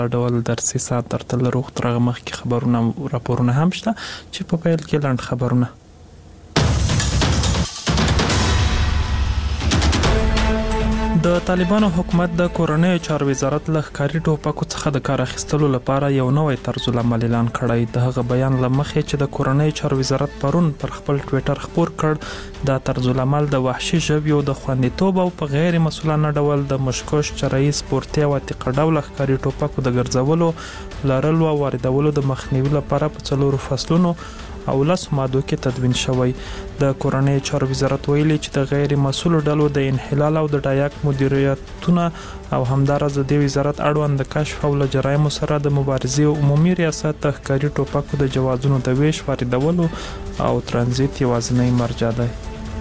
ډول درسي ساعت ترته لرو ترغه مخکې خبرونه راپورونه هم شته چې په پیل کې لاند خبرونه. د طالبانو حکومت د کورنۍ چارو وزارت له ښکاري ټوپکو څخه د کار اخیستلو لپاره یو نوې طرز العمل اعلان کړی. دغه بیان لمخې چې د کورنۍ چارو وزارت پرون پر خپل ټوئیټر خبر کړ د طرز العمل د وحشي ژویو د خوندیتوب او په غیر مسؤلانه ډول د مشکوش چرایي سپورتي او اتقا ډول ښکاري ټوپکو د ګرځولو لارلو او واردولو د مخنیوي لپاره په 4 فصلونو او 10 مادو کې تدوین شوی. د کورنۍ چارو وزارت ویلي چې د غیر مسؤل ډلو د انحلال او د ډایاک مدیریتونه او همدارس د وزارت اړوند د کشف او جرایمو سره د مبارزې عمومي ریاست د ښکاري ټوپکو د جوازونو د ویش واردولو او ترانزیت یوازینی مرجع دی.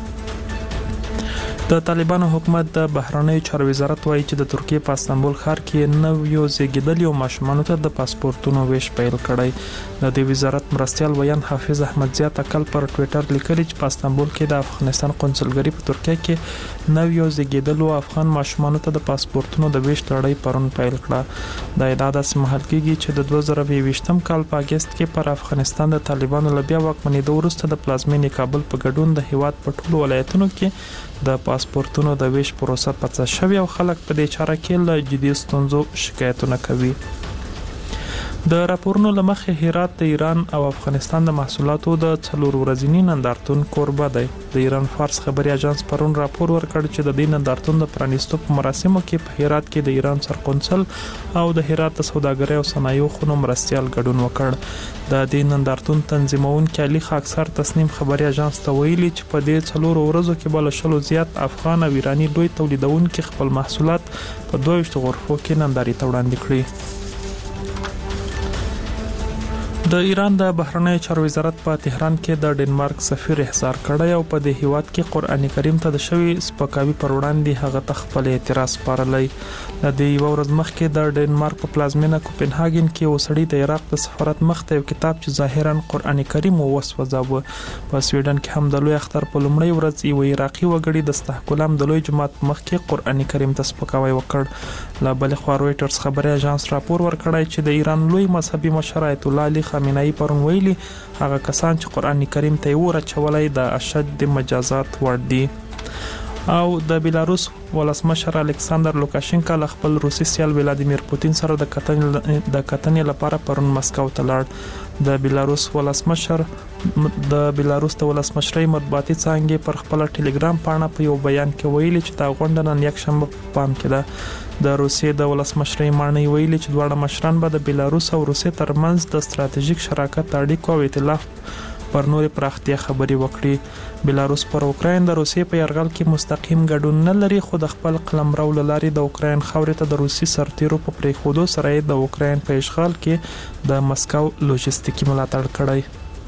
د طالبانو حکومت د بهرنیو چارو وزارت وایي چې د ترکیه په استانبول ښار کې نویو زیږیدلو ماشومانو ته د پاسپورتونو ویش پیل کړی. د دې وزارت مرستیال ویان حافظ احمدزیه تکل پر ټوئیټر لیکلي چې په استانبول کې د افغانستان قونسلګري په ترکیه کې نویو زیږیدلو افغان ماشومانو ته د پاسپورتونو د ویش لړۍ پرون پیل کړه. د ادعا داسې مهال کېږي چې د 2022م کال په اگست کې پر افغانستان د طالبانو له بیا واکمنېدو وروسته د پلازمینې کابل په ګډون د هیواد په ټولو ولایتونو کې د پاسپورتونو د ویش پروسه پڅه شوی او خلک په دې چاره کې له جدي ستونزو شکایتونه کوي. د راپورونو لمخې هرات د ایران او افغانستان د محصولاتو د 4 ورځنی نندارتون کوربه دی. د ایران فارس خبري اژانس پرون راپور ورکړ چې د دې نندارتون د پرانیستو په مراسمو کې په هرات کې د ایران سرقونسل او د هرات سوداګرۍ او صنایعو خونو مرستیال ګډون وکړ. د دې نندارتون تنظیمونکي علي خاکسار تسنیم خبري اژانس ته ویلي چې په دې 4 ورځو کې بل شلو زیات افغان او ایرانی لوی تولیدونکو خپل محصولات په 22 غرفو کې ننداري ته وړاندې کړي. د ایران د بهرنیو چارو وزارت په تهران کې د ډنمارک سفیر احضار کړی او په دې هیواد کې قرآن کریم ته د شوی سپکاوي پر وړاندې هغه ته خپل اعتراض سپارلی. د دې یو ورځ مخکې د ډنمارک په پلازمینه کوپنهاګن کې وسړي د عراق د سفارت مخ ته یو کتاب چې ظاهرا قرآن کریم وسوځاوه. په سویډن کې هم د لوی اختر په لومړۍ ورځ یو عراقي وګړي د استحکام د لوی جماعت مخ کې قرآن کریم ته سپکاوي وکړ. له بل خوا رويټرز خبري اژانس راپور ورکړی چې د ایران لوی مذهبي مشر آیت الله علي خامنه‌ای پرون ویلي هغه کسان چې قرآن کریم ته ورچولای د اشد مجازات وړ دي. او د بیلاروس ولسمشر الکساندر لوکاشینکا له خپل روسي سیال ولادیمیر پوتین سره د کتنې لپاره پرون مسکو ته لاړ. د بیلاروس د ولسمشرۍ مطبوعاتي څانګې پر خپل ټلګرام پاڼه په یو بیان کې ویلي چې دا غونډه نن یکشنبه په پام کې ده. د روسیې د ولسمشرۍ معنی ویلي چې دواړه مشران به د بیلاروس او روسیې ترمنځ د ستراتیژیک شراکت اړیکو او ائتلاف پر نورې پراختیا خبري وکړي. بیلاروس پر اوکراین د روسیې په یرغل کې مستقیم ګډون نه لري خو د خپل قلمرو لاري د اوکراین خاورې ته د روسي سرتیرو په پریښودو سره د اوکراین په اشغال کې د مسکو لوجستیکي ملاتړ کړی.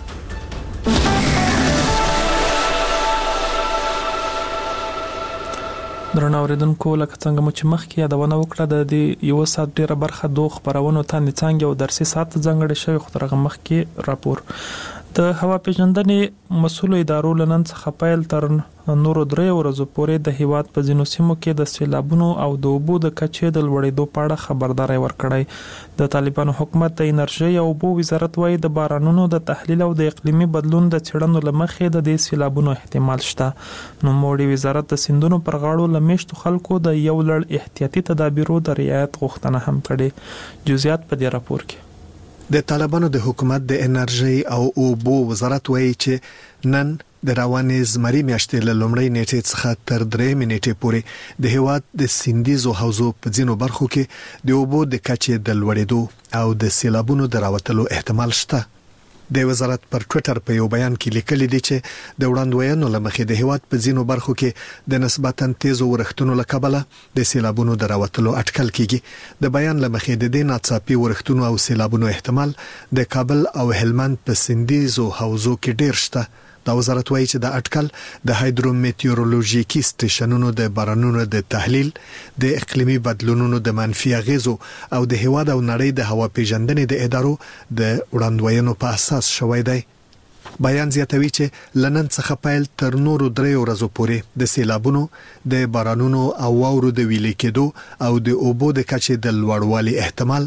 درنو اوریدونکو لکه څنګه مو چې مخکې یادونه وکړه د دې یو سات ډیره برخه دوه خبرونو ته څنګه او درسي سات ځنګړې شوی خو ترغه مخکې راپور د هوا پیژندنې مسؤل ادارو لنن څخه پیل تر نورو 3 ورځې پورې د هیواد په ځینو سیمو کې د سیلابونو او د اوبو د کچې د لوړېدو په اړه خبرداري ورکړی. د طالبانو حکومت د انرژي او اوبو وزارت وايي د بارانونو د تحلیل او د اقلیمي بدلون د څېړنو لمخې د دې سیلابونو احتمال شته. نو موړي وزارت د سیندونو پر غاړو لمیشتو خلکو د یو لړ احتیاطي تدابیرو د رعایت غوښتنه هم کړې. جزئیات په دې راپور کې. د طالبانو د حکومت د انرژي او اوبو وزارت وایي چې نن د روانې زمري میاشتې له لومړۍ نیټې څخه تر 3 نیټې پورې د هیواد د سیندیزو حوزو په ځینو برخو کې د اوبو د کچې د لوړېدو او د سیلابونو د راوتلو احتمال شته. د وزارت پر ټوئیټر په یو بیان کې لیکلي دي چې د وړاندوینو لمخې د هیواد په ځینو برخو کې د نسبتاً تیزو ورښتونو له کبله د سیلابونو د راوتلو اټکل کیږي. د بیان لمخې د دې ناڅاپي ورښتونو او سیلابونو احتمال د کابل او هلمند په سیندیزو حوزو کې ډیر شته. دا وزارت وایي چې د اټکل د هایدرومیټیورولوژیکي سټیشنونو د بارانونو د تحلیل د اقلیمي بدلونونو د منفي اغیزو او د هیواد او نړۍ د هوا پیژندنې د ادارو د وړاندوینو په اساس شوی دی. بیان زیاتوي چې لنن څخه پیل تر نورو 3 ورځې پورې د سیلابونو د بارانونو او واورو د ویلې کېدو او د اوبو د کچې د لوړوالي احتمال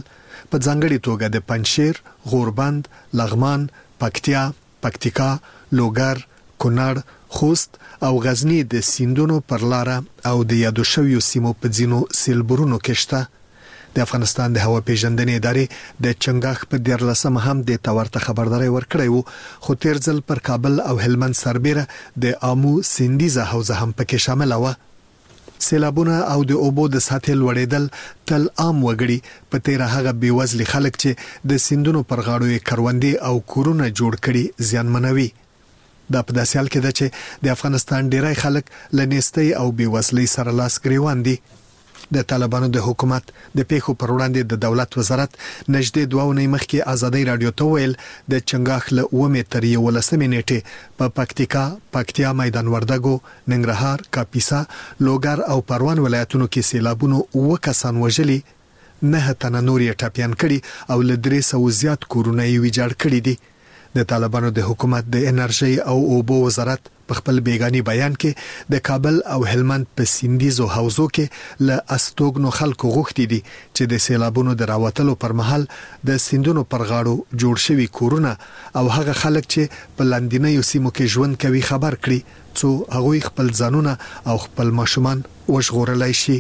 په ځانګړي توګه د پنجشیر، غوربند، لغمان، پکتیکا، لوګر، کونړ، خوست او غزنی د سیندونو پر لاره او د یادو شویو سیمو په ځینو سیلبرونو کې شته. د افغانستان د هوا پیژندنې ادارې د چنګاښ په 14 هم د تورته خبرداري ورکړی وو، خو تیر ځل پر کابل او هلمند سربېره د آمو سیندیزه حوزه هم پکې شامل و. سیلابونه او د اوبو د سطح لوړېدل تل عام وګړي په تیر هغه بیوزلي خلک چې د سیندونو پر غاړو کروندې او کورونه جوړ کړي زیانمنوي. دا په داسې حال کې ده چې د افغانستان ډیری خلک لنیستي او بیوزلي سره لاس ګریوان دي. د طالبانو د حکومت د پیښو پر وړاندې د دولت وزارت نږدې 2 اونۍ مخکې ازادي رادیو ته ویل د چنګاښ له 9 تر 11 نیټې په پکتیا، میدان وردګو، ننګرهار، کاپیسا، لوګر او پروان ولایتونو کې سیلابونو 9 کسان وژلي، 9 تنه نور یې ټپيان کړي او له 300 زیات کورونه یې ویجاړ کړي دي. د طالبانو د حکومت د انرژي او اوبو وزارت په خپل بیگانی بیان کې د کابل او هلمند په سیندیزو حوزو کې له استوګنو خلکو غوښتي دي چې د سیلابونو د راوتلو پر مهال د سیندونو پر غاړو جوړ شوی کورونه او هغه خلک چې په لاندینیو سیمو کې ژوند کوي خبر کړي څو هغه خپل ځانونه او خپل ماشومان وژغورلای شي.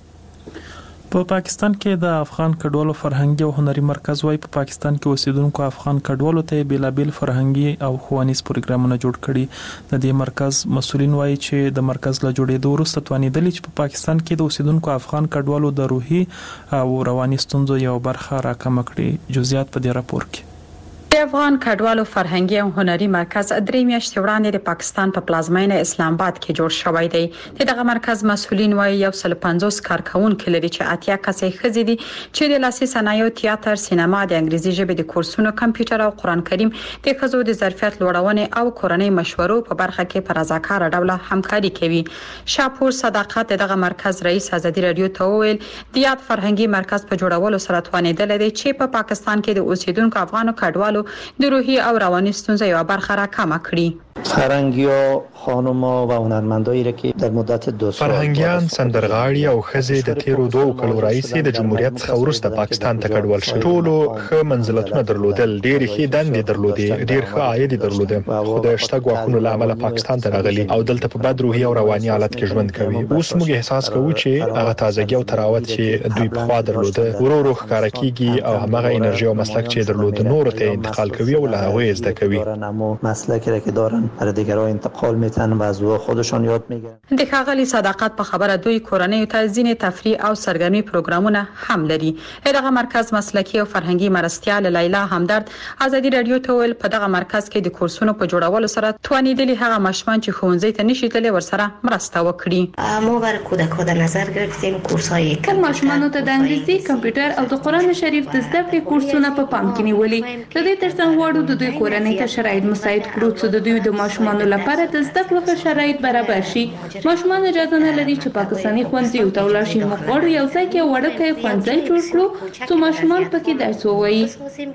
په پاکستان کې د افغان کډوالو فرهنګي او هنري مرکز وايي په پاکستان کې اوسیدونکو افغان کډوالو ته بیلابیل فرهنګي او ښوونیز پروګرامونه جوړ کړي. د دې مرکز مسؤلین وايي چې د مرکز له جوړېدو وروسته توانیدل چې په پاکستان کې د اوسیدونکو افغان کډوالو د روحي او رواني ستونزو یو برخه راکم کړي. جزئیات په دې راپور کې. د افغان کډوالو فرهنګي او هنري مرکز 3 میاشتې وړاندې د پاکستان په پلازمینه اسلام آباد کې جوړ شوی دی. دغه مرکز مسؤلین وايي 150 کارکونکو لري چې 80 کسې خزي دي چې د لاسي صنایعو، تیاتر، سینما، د انګریزي ژبې د کورسونو، کمپیوټر او قران کریم د خزو د ظرفیت لوړونې او کورنۍ مشورو په برخه کې پر ځکار ډول همکاري کوي. شاپور صداقت دغه مرکز رئیس ازادي رادیو ته ویل د یاد فرهنګي مرکز په جوړولو سره توانیدل دي چې په پاکستان کې د اوسیدونکو افغانو کډوالو د روحي او رواني ستونزو یو برخه راکمه کړي. فرهنګیان، خانم‌ها و هنرمندایی را که در مدت 2 سال فرهنګیان، سندرغاړي او ښځې د تیرو 2 کلو راهیسې د جمهوریت څخه وروسته پاکستان ته کډوال شول. ټولو ښه منزلتونه درلودل، ډېرې ښې دندې درلودې، ډېر ښه عاید درلوده، خو د شته ګواښونو له امله پاکستان ته راغلي او دلته په بد روحي او رواني حالت کې ژوند کوي. اوس موږ احساس کوو چې هغه تازګي او تراوت چې دوی په خوا درلوده ورو ورو ښکارا کیږي او همغه انرژي او مسلک چې درلوده نور ته انتقال کوي او له هغه زده کوي. مسلکی را که دارن برای دیگران انتقال میتن و از خودشان یاد میگیرن. د ښاغلي صداقت په خبره دوی کورنۍ ته ځینې تفریح او سرګرمي پروګرامونه هم لري. دغه مرکز مسلکی او فرهنګي مرستيال لیلا همدرد ازادي رادیو ته ویل په دغه مرکز کې د کورسونو په جوړولو سره توانیدلي هغه ماشومان چې ښوونځي ته نشي تللی ورسره مرسته وکړي. ما بر کودکان در نظر گرفتیم کورس‌های که ماشومانو ته د انګلیسي، کمپیوټر او د قرآن شریف د زده کړې کورسونه په پام کې نیولي. د دې ترڅنګ غواړو د دوی کورنۍ ته شرایط مساعد کړو چې د دوی د ماشومانو لپاره د زده کړو شرایط برابر شي. ماشومان اجازه نه لري چې پاکستاني ښوونځي ته ولاړ شي. موږ غواړو یو ځای کې وړوکی ښوونځی جوړ کړو چې ماشومان پکې درس ووایي.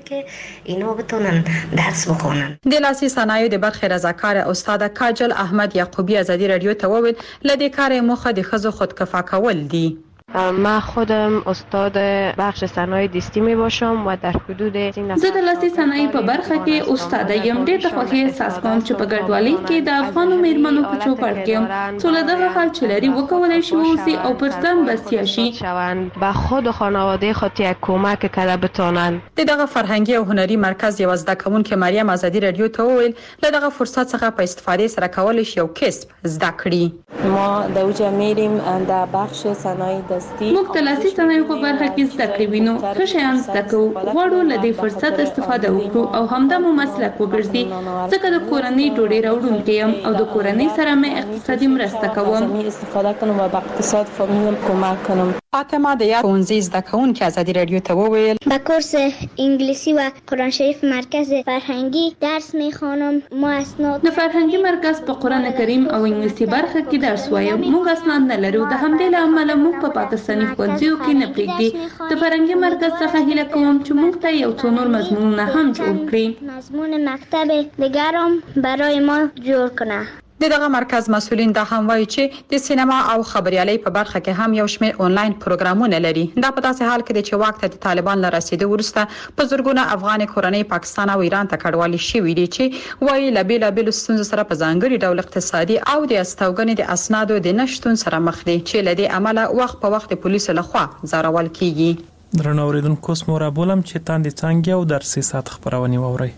د لاسي صنایعو د برخې رضاکار استاد کاجل احمد یعقوبی ازادي رادیو ته وویل لدې کار موخه د ښځو خودکفا کول دي. من خودم استاد بخش صنایع دستی می باشم و در حدود زه د لاسي صنایع په برخه کې استاد یم. ډېر د خوښۍ احساس کوم چې په ګډوالۍ کې د افغانو میرمنو په چوپړ کې یم څو له دغه حال چې لري وکولای شي اوسي او پر ځان بسیا شي به خود و خانواده خود یک کمک کرده بتونن. دغه فرهنګي او هنري مرکز یو زده کوونکې مریم ازادي رادیو ته وویل له دغه فرصت څخه په استفاده سره کولای شي یو کسب زده کړي. ما د اوجه میریم د بخش صنایع موږ د لاسي صنایعو په برخه کې زده کړې وینو. ښه شیان زده کوو. غواړو له دې فرصت استفاده وکړو او همدا مو مسلک وګرځي. ځکه د کورنۍ ډوډۍ راوړونکی یم او د کورنۍ سره مې اقتصادي مرسته کوم. استفاده کنم و به اقتصاد فامیلم کمک کنم. فاطمه د یاد ښوونځي زده کوونکې ازادي رادیو ته وویل با کورس انګلیسي و قرآن شریف مرکز فرهنګي درس میخوانم. ما اسناد د فرهنګي مرکز په قرآن کریم او انګلیسي برخه کې درس وایم. موږ اسناد نه لرو. د همدې له امله موږ په پاکستاني ښوونځیو کې نه پرېږدي. د فرهنګي مرکز څخه هیله کوم چې موږ ته یو څو نور مضمونونه هم جوړ کړي. مضمون مکتب دیگرم برای ما جوړ کنه. دغه مرکز مسولین دا هم وایي چې د سینما او خبريالۍ په برخه کې هم یو شمېر آنلاین پروګرامونه لري. دا په داسې حال کې چې وخت د طالبان له رسیدو وروسته په زرګونه افغان کورنۍ پاکستان او ایران ته کډوالي شوي دي چې وایي له بیلابېلو ستونزو سره په ځانګړي ډول اقتصادي او د استوګنې د اسنادو د نشټون سره مخ دي چې له دې امله وخت په وخت د پولیسو لخوا ځارول کیږي. درنو اوریدونکو سمورا بولم چې تاندې څنګه او درسي سات خبرونه ووري.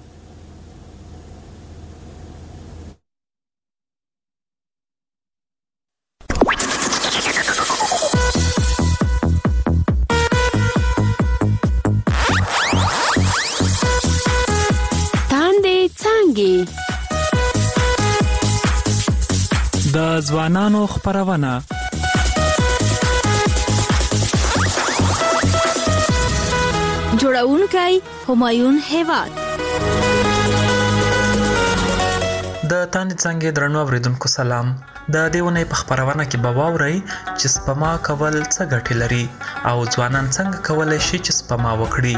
د ځوانانو خبرونه جوړونکی همایون هیواد د تاندې څنګه درنو اوریدونکو سلام. د دیونه په خبرونه کې به واورئ چې سپما کول څه ګټه لري او ځوانان څنګه کولای شي چې سپما وکړي.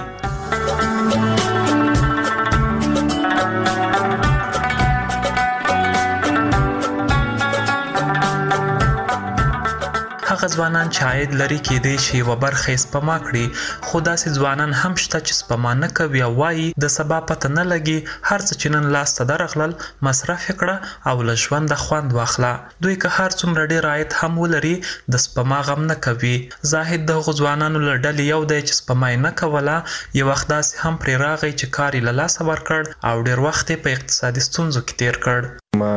هغه ځوانان چې عاید لري کېدای شي و برخه سپما کړي، خو داسې ځوانان هم شته چې سپما نه کوي او وایي د سبا پته نه لګي هر څه چې نن لاس ته درغلل مصرف کړه او له ژوند خوند واخله. دوی که هر څومره ډیر عاید هم ولري د سپما غم نه کوي. زاهد د ځوانانو له ډلې یو دی چې سپما نه کوله. یو وخت داسې هم پرې راغی چې کار یې له لاسه ورکړ او ډیر وخت په اقتصادي ستونزو کې تیر کړ. ما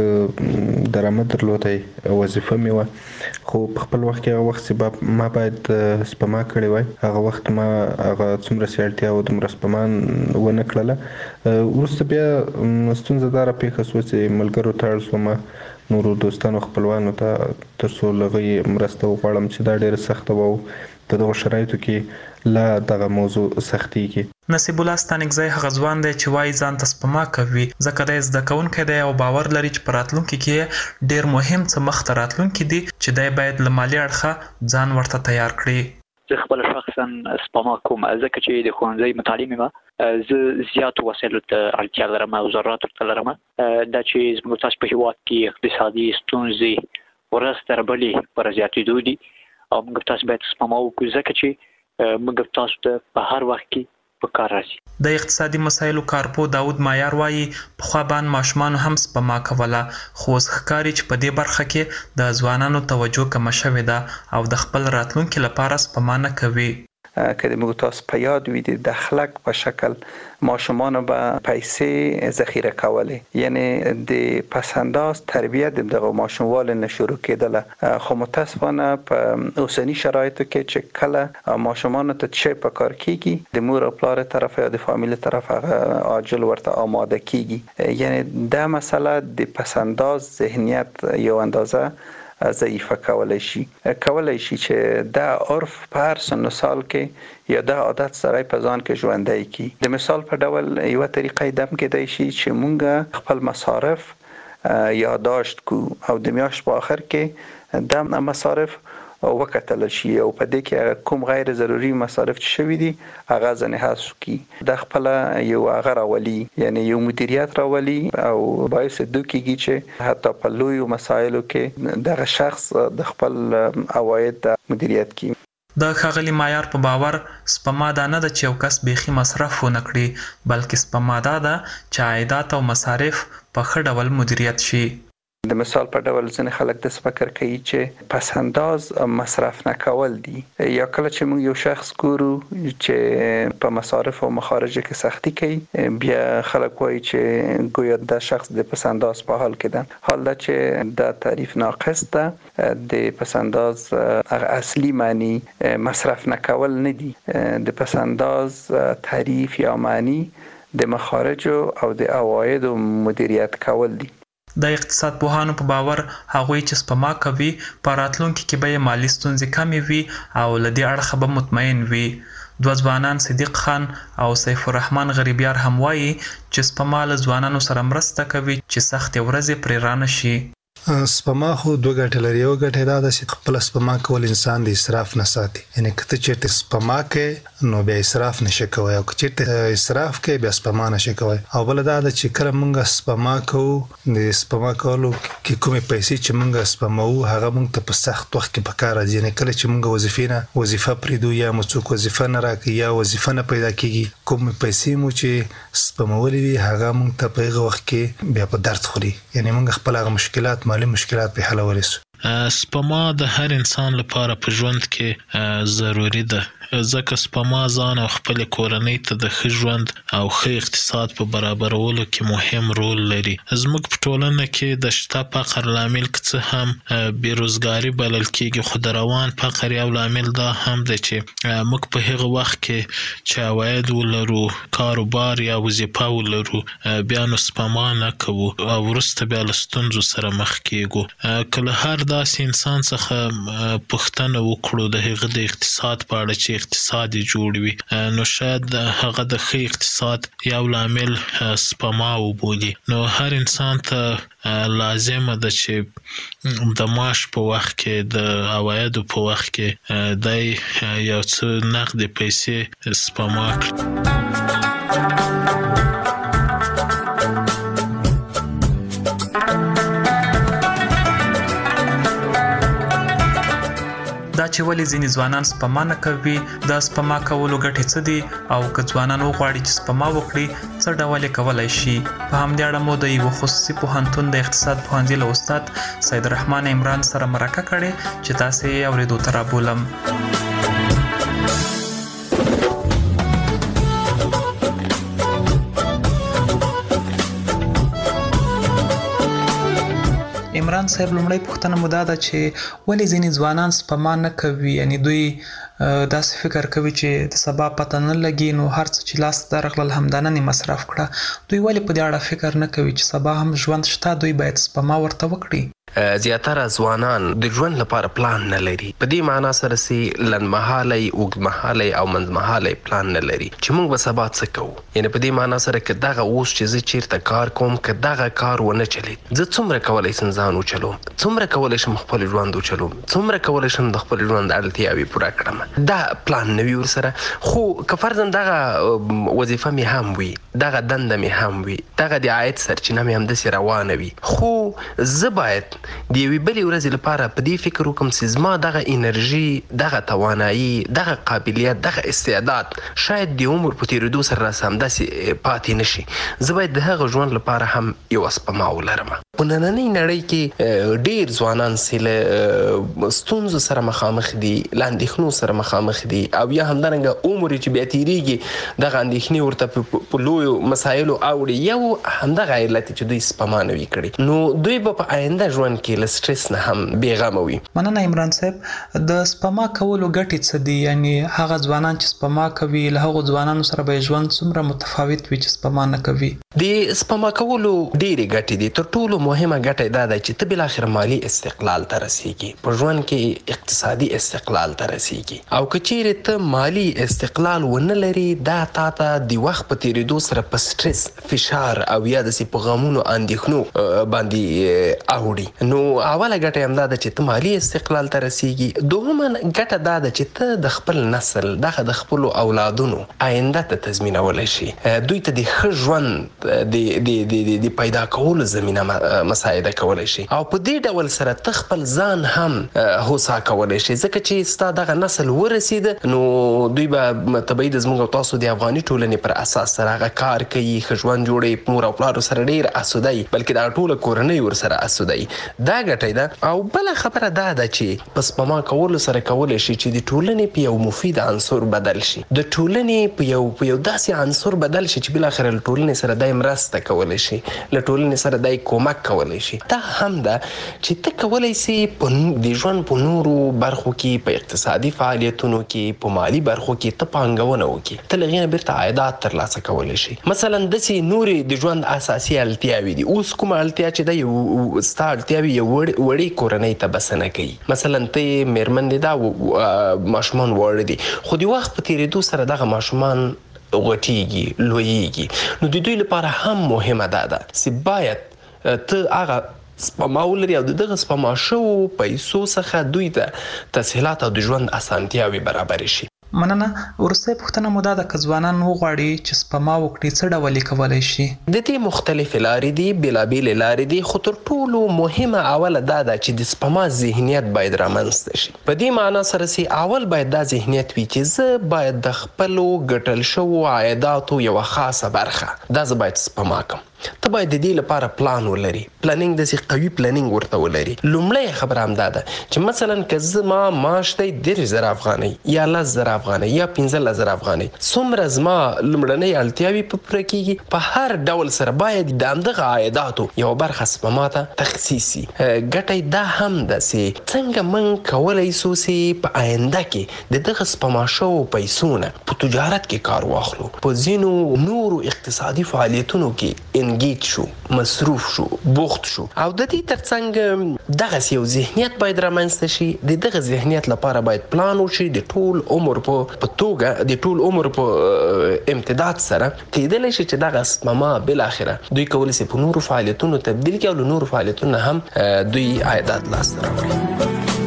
درآمد درلودای وظیفه مې و، خو په خپل وخت کې هغه وخت سبب ما باید سپما کړی وای. هغه وخت ما هغه څومره سیالتیا او دومره سپما ونه کړله. وروسته بیا ستونزه داره پیښه شوه چې ملګرو ته اړ شوم، نورو دوستانو خپلوانو ته تر څو لغوي مرسته وغواړم چې دا ډېره سخته وه. په دغو شرایطو کې لا دغه موضوع سختیږي. نصیب الله ستانکزی هغه ځوان دی چې وایي ځان ته سپما کوي ځکه دی زده کوونکی دی او باور لري چې په راتلونکي کې ډېر مهم څه مخته راتلونکي دي چې دی باید له مالي اړخه ځان ورته تیار کړي. زه خپل شخصا سپما کوم ځکه چې د ښوونځي مطالعې مې زه زیاتو وسایلو ته اړتیا لرم او ضرورت ورته لرم. دا چې زموږ تاسو په هېواد کې اقتصادي ستونزې ورځ تر بلې پر زیاتېدو دي او موږ تاسو باید سپما وکړو ځکه چې موږ تاسو ته په هر وخت کې په کار راځي. د اقتصادي مسایلو کارپو داود مایار وایي پخوا باندې ماشومان هم سپما کوله، خو اوس ښکاري چې په دې برخه کې د ځوانانو توجه کمه شوې ده او د خپل راتلونکي لپاره سپما نه کوي. که د موږ تاسو په یاد وي د دخلک په شکل ماشومان به پیسې ذخیره کولې، یعنی د پسنداز تربیت دغه ماشوموال نه شروع کېدله. خو متاسفانه په اوسنی شرایطو کې چې کله ماشومان ته چې په کار کېږي د مور او پلار طرف یا د فامیل طرف هغه عاجل ورته آماده کېږي. یعنی دا مسله د پسنداز ذهنیت یو اندازه ضعیفه کولای شي چې دا عرف په هر سن و سال کې یا دا عادت سره په ځان کې ژوندی کی. د مثال په ډول یو طریقه دم کېدای شي چې مونږ خپل مصارف یادداشت کو او د میاشت په آخر کې د مصارف وکتل شي او په دې کې کوم غیر ضروري مصارف چې شوي دي هغه ځنې حذف کی. د خپل یو هغه راولي، یعنی یو مدیریت راولي او باعث دوی کېږي چې حتی په لویو مسایلو کې دغه شخص د خپل عواید مدیریت کوي. د ښاغلي مایار په باور سپما دا نه ده چې یو کس بیخي مصرف ونه کړي، بلکې سپما دا ده چې عایدات او مصارف په ښه ډول مدیریت شي. د مثال په ډول ځینې خلک د فکر کوي چې پس انداز مصرف نه کول دي، یا کله چې موږ یو شخص ګورو چې په مصارف او مخارج کې سختی کوي بیا خلک وایي چې ګویا د شخص د پس انداز په حال کې ده. حال دا چې د تعریف ناقص ده. د پس انداز اصلي معنی مصرف نه کول نه دي. د پس انداز تعریف یا معنی د مخارج او د عواید مدیریت کول دي. د اقتصاد پوهانو په باور هغوی چې سپما کوي په راتلونکي کې به مالي ستونزې کمې وي او له دې اړخه به مطمئن وي. دوه ځوانان صدیق خان او سیف الرحمن غریبیار هم وایي چې سپما له ځوانانو سره مرسته کوي چې سختې ورځې پرې رانه شي. سپما خو دوه ګټې لري. یو ګټه دا ده چې خپل سپما کول انسان د اسراف نه ساتي. یعنی کته چې سپما کې نو بیا اسراف نشي کوي او چې اسراف کې بیا سپما نشي کوي. او بل دا ده چې کله موږ سپما کوو د سپما کولو کې کومې پیسې چې موږ سپماو هغه موږ ته په سخت وخت کې پکار راځي. یعنی کله چې موږ وظیفه پریدو یا موږ وظیفه نه راکړي یا وظیفه نه پیدا کیږي کومې پیسې مو چې سپمولې وي هغه موږ ته په هغه وخت کې بیا په درد خوري. یعنی موږ خپل هغه مشکلات مالی مشکلات په حلولای شو. سپما د هر انسان لپاره په ژوند کې ضروری ده ځکه سپما ځان او خپل کورنۍ ته د ښه ژوند او ښه اقتصاد په برابرولو کې مهم رول لري. زموږ په ټولنه کې د شته فقر لامل څه هم بیروزګاری بلل کېږي خو د روان فقر یو لامل دا هم دی چې موږ په هغه وخت کې چې عواید ولرو کاروبار یا وظیفه ولرو بیا نو سپما نه کوو او وروسته بیا له ستونزو سره مخ کېږو. کله هر داسې انسان څخه پوښتنه وکړو د هغه د اقتصاد په اړه چې اقتصاد جوړ وي نو شاید هغه د ښه اقتصاد یو لامل سپما وبولي. نو هر انسان ته لازمه ده چې د معاش په وخت کې د عوایدو په وخت کې د یو څه نقد پیسې سپما کړي. دا چې ولې ځینې ځوانان سپما نه کوي دا سپما کولو ګټې څه دي او که ځوانان وغواړي چې سپما وکړي څه ډول کولای شي. په همدې اړه مو د یو خصوصي پوهنتون د اقتصاد پوهنځي له استاد سید الرحمن عمران سره مرکه کړې چې تاسو یې اورېدو ته رابولم. عمران صاحب لومړی پوښتنه مو دا ده چې ولې ځینې ځوانان سپما نه کوي. یعنی دوی داسې فکر کوي چې د سبا پته نه لګي نو هر څه چې لاس ته راغلل همدانه یې مصرف کړه. دوی ولې په دې اړه فکر نه کوي چې سبا هم ژوند شته دوی باید سپما ورته وکړي. زیاتره ځوانان د ژوند لپاره پلان نه لري. په دې معنا سره چې لنډمهالی اوږدمهالی او منځمهالی پلان نه لري چې موږ به سبا څه کوو. یعنی په دې معنا سره که دغه اوس چې زه چیرته کار کوم که دغه کار ونه چلید زه څومره کولی شم ځان وچلوم څومره کولی شم خپل ژوند وچلوم څومره کولی شم د خپل ژوند اړتیاوې پوره کړم. دا پلان نه وي ورسره. خو که فرضاً دغه وظیفه مې هم وي دغه دنده مې هم وي دغه د عاید سرچینه مې همداسې روانه وي خو زه باید د یوې بلې ورځې لپاره په دې فکر وکړم چې زما دغه انرژي دغه توانایي دغه قابلیت دغه استعداد شاید د عمر په تېرېدو سره راسه همداسې پاتې نه شي. زه باید د هغه ژوند لپاره هم یوه سپما ولرم. په نننۍ نړۍ کې ډېر ځوانان چې له ستونزو سره مخامخ دي له اندېښنو سره مخامخ دي او یا همدارنګه عمر چې بیا تېرېږي دغه اندېښنې ورته په لویو مسایلو اوړي یو همدغه علت چې دوی سپما نه وي کړې نو دوی به په آینده ژوند کې له سټرس نه هم بېغمه وي. مننه عمران صاحب. د سپما کولو ګټې څه دي؟ یعنی هغه ځوانان چې سپما کوي له هغو ځوانانو سره به ژوند څومره متفاوت وي چې سپما نه کوي؟ د سپما کولو ډېرې ګټې دي. تر ټولو مهمه ګټه دا ده چې ته بالاخره مالي استقلال ته رسیږي په ژوند کې اقتصادي استقلال ته رسیږي او که چیرې ته مالي استقلال ونه لري دا تا ته د وخت په تېرېدو سره په سټرس فشار او یا داسې په غمونو اندېښنو باندې اوړي. نو اوله ګټه همدا ده چې ته مالي استقلال ته رسیږي. دوهمه ګټه دا ده چې ته د خپل نسل دغه د خپلو اولادونو آینده ته تضمینولی شي دوی ته د ښه ژوند د پیدا کولو زمینه مساعده کولی شي او په دې ډول سره ته خپل ځان هم هوسا کولی شي ځکه چې ستا دغه نسل ورسېده نو دوی به طبیعي د زموږ او تاسو د افغاني ټولنې پر اساس سره هغه کار کوي ښه ژوند جوړوي مور او پلارو سره ډېر اسوده وي بلکې دغه ټوله کورنۍ ورسره اسوده وي. دا ګټه ده. او بله خبره دا ده چې په سپما کولو سره کولی شي چې د ټولنې په یو مفید عنصر بدل شي د ټولنې په یو داسې عنصر بدل شي چې بالاخره له ټولنې سره دی مرسته کولی شي له ټولنې سره دی کومک کولی شي. دا هم ده چې ته کولی سي د ژوند په نورو برخو کې په اقتصادي فعالیتونو کې په مالي برخو کې ته پانګونه وکړي ته له هغې نه بیرته عایدات ترلاسه کولی شي. مثلا داسې نورې د ژوند اساسي اړتیاوې دي. اوس کومه اړتیا چې ده ستا اړتیاوې یو وړې کورنۍ ته بسنه کوي. مثلا ته یې مېرمن دې دا ماشومان واړه دي خو د وخت په تېرېدو سره دغه ماشومان غټېږي لویېږي نو د دوی لپاره هم مهمه دا ده چې باید ته هغه سپماول لري او دغه سپما شو پیسو څخه دوی ته تسهیلات او د ژوند اسانتیاوي برابر شي. مننه. ورسته پوښتنه مو دا د ځوانان وغواړي چې سپما وکړي څه ډول کولای شي؟ د دې مختلف لارې دي، بېلابېل لارې دي، خو تر ټولو مهمه اوله دا ده چې د سپما ذهنیت باید رامنځته شي. په دې معنا سره چې اول باید دا ذهنیت وي چې زه باید د خپلو ګټل شوو عایداتو یوه خاصه برخه دا زه باید سپما کړم. ته باید د دې لپاره پلان ولري. پلانینګ داسې قوي پلانینګ ورته ولري. لومړی خبره همدا ده چې مثلا که زما معاش دی 10,000 افغانۍ یا 10,000 افغانۍ یا 15,000 افغانۍ، څومره زما لومړنۍ اړتیاوې په پوره کېږي، په هر ډول سره باید د همدغه عایداتو یوه برخه سپما ته تخصیص شي. ګټه دا هم ده چې څنګه موږ کولی سو چې په آینده کې د دغه سپما شوو پیسو نه په تجارت کې کار واخلو، په ځینو نورو اقتصادي فعالیتونو کې انګیج شو، مصروف شو، بوخت شو. او د دې ترڅنګ دغسې یو ذهنیت باید رامنځته شي. د دغه ذهنیت لپاره باید پلان وشي د ټول عمر په توګه، د ټول عمر په امتداد سره کېدلی شي چې دغه سپما بالاخره دوی کولی شي په نورو فعالیتونو تبدیل کړي او له نورو فعالیتونو هم دوی عایدات لاسته راوړي.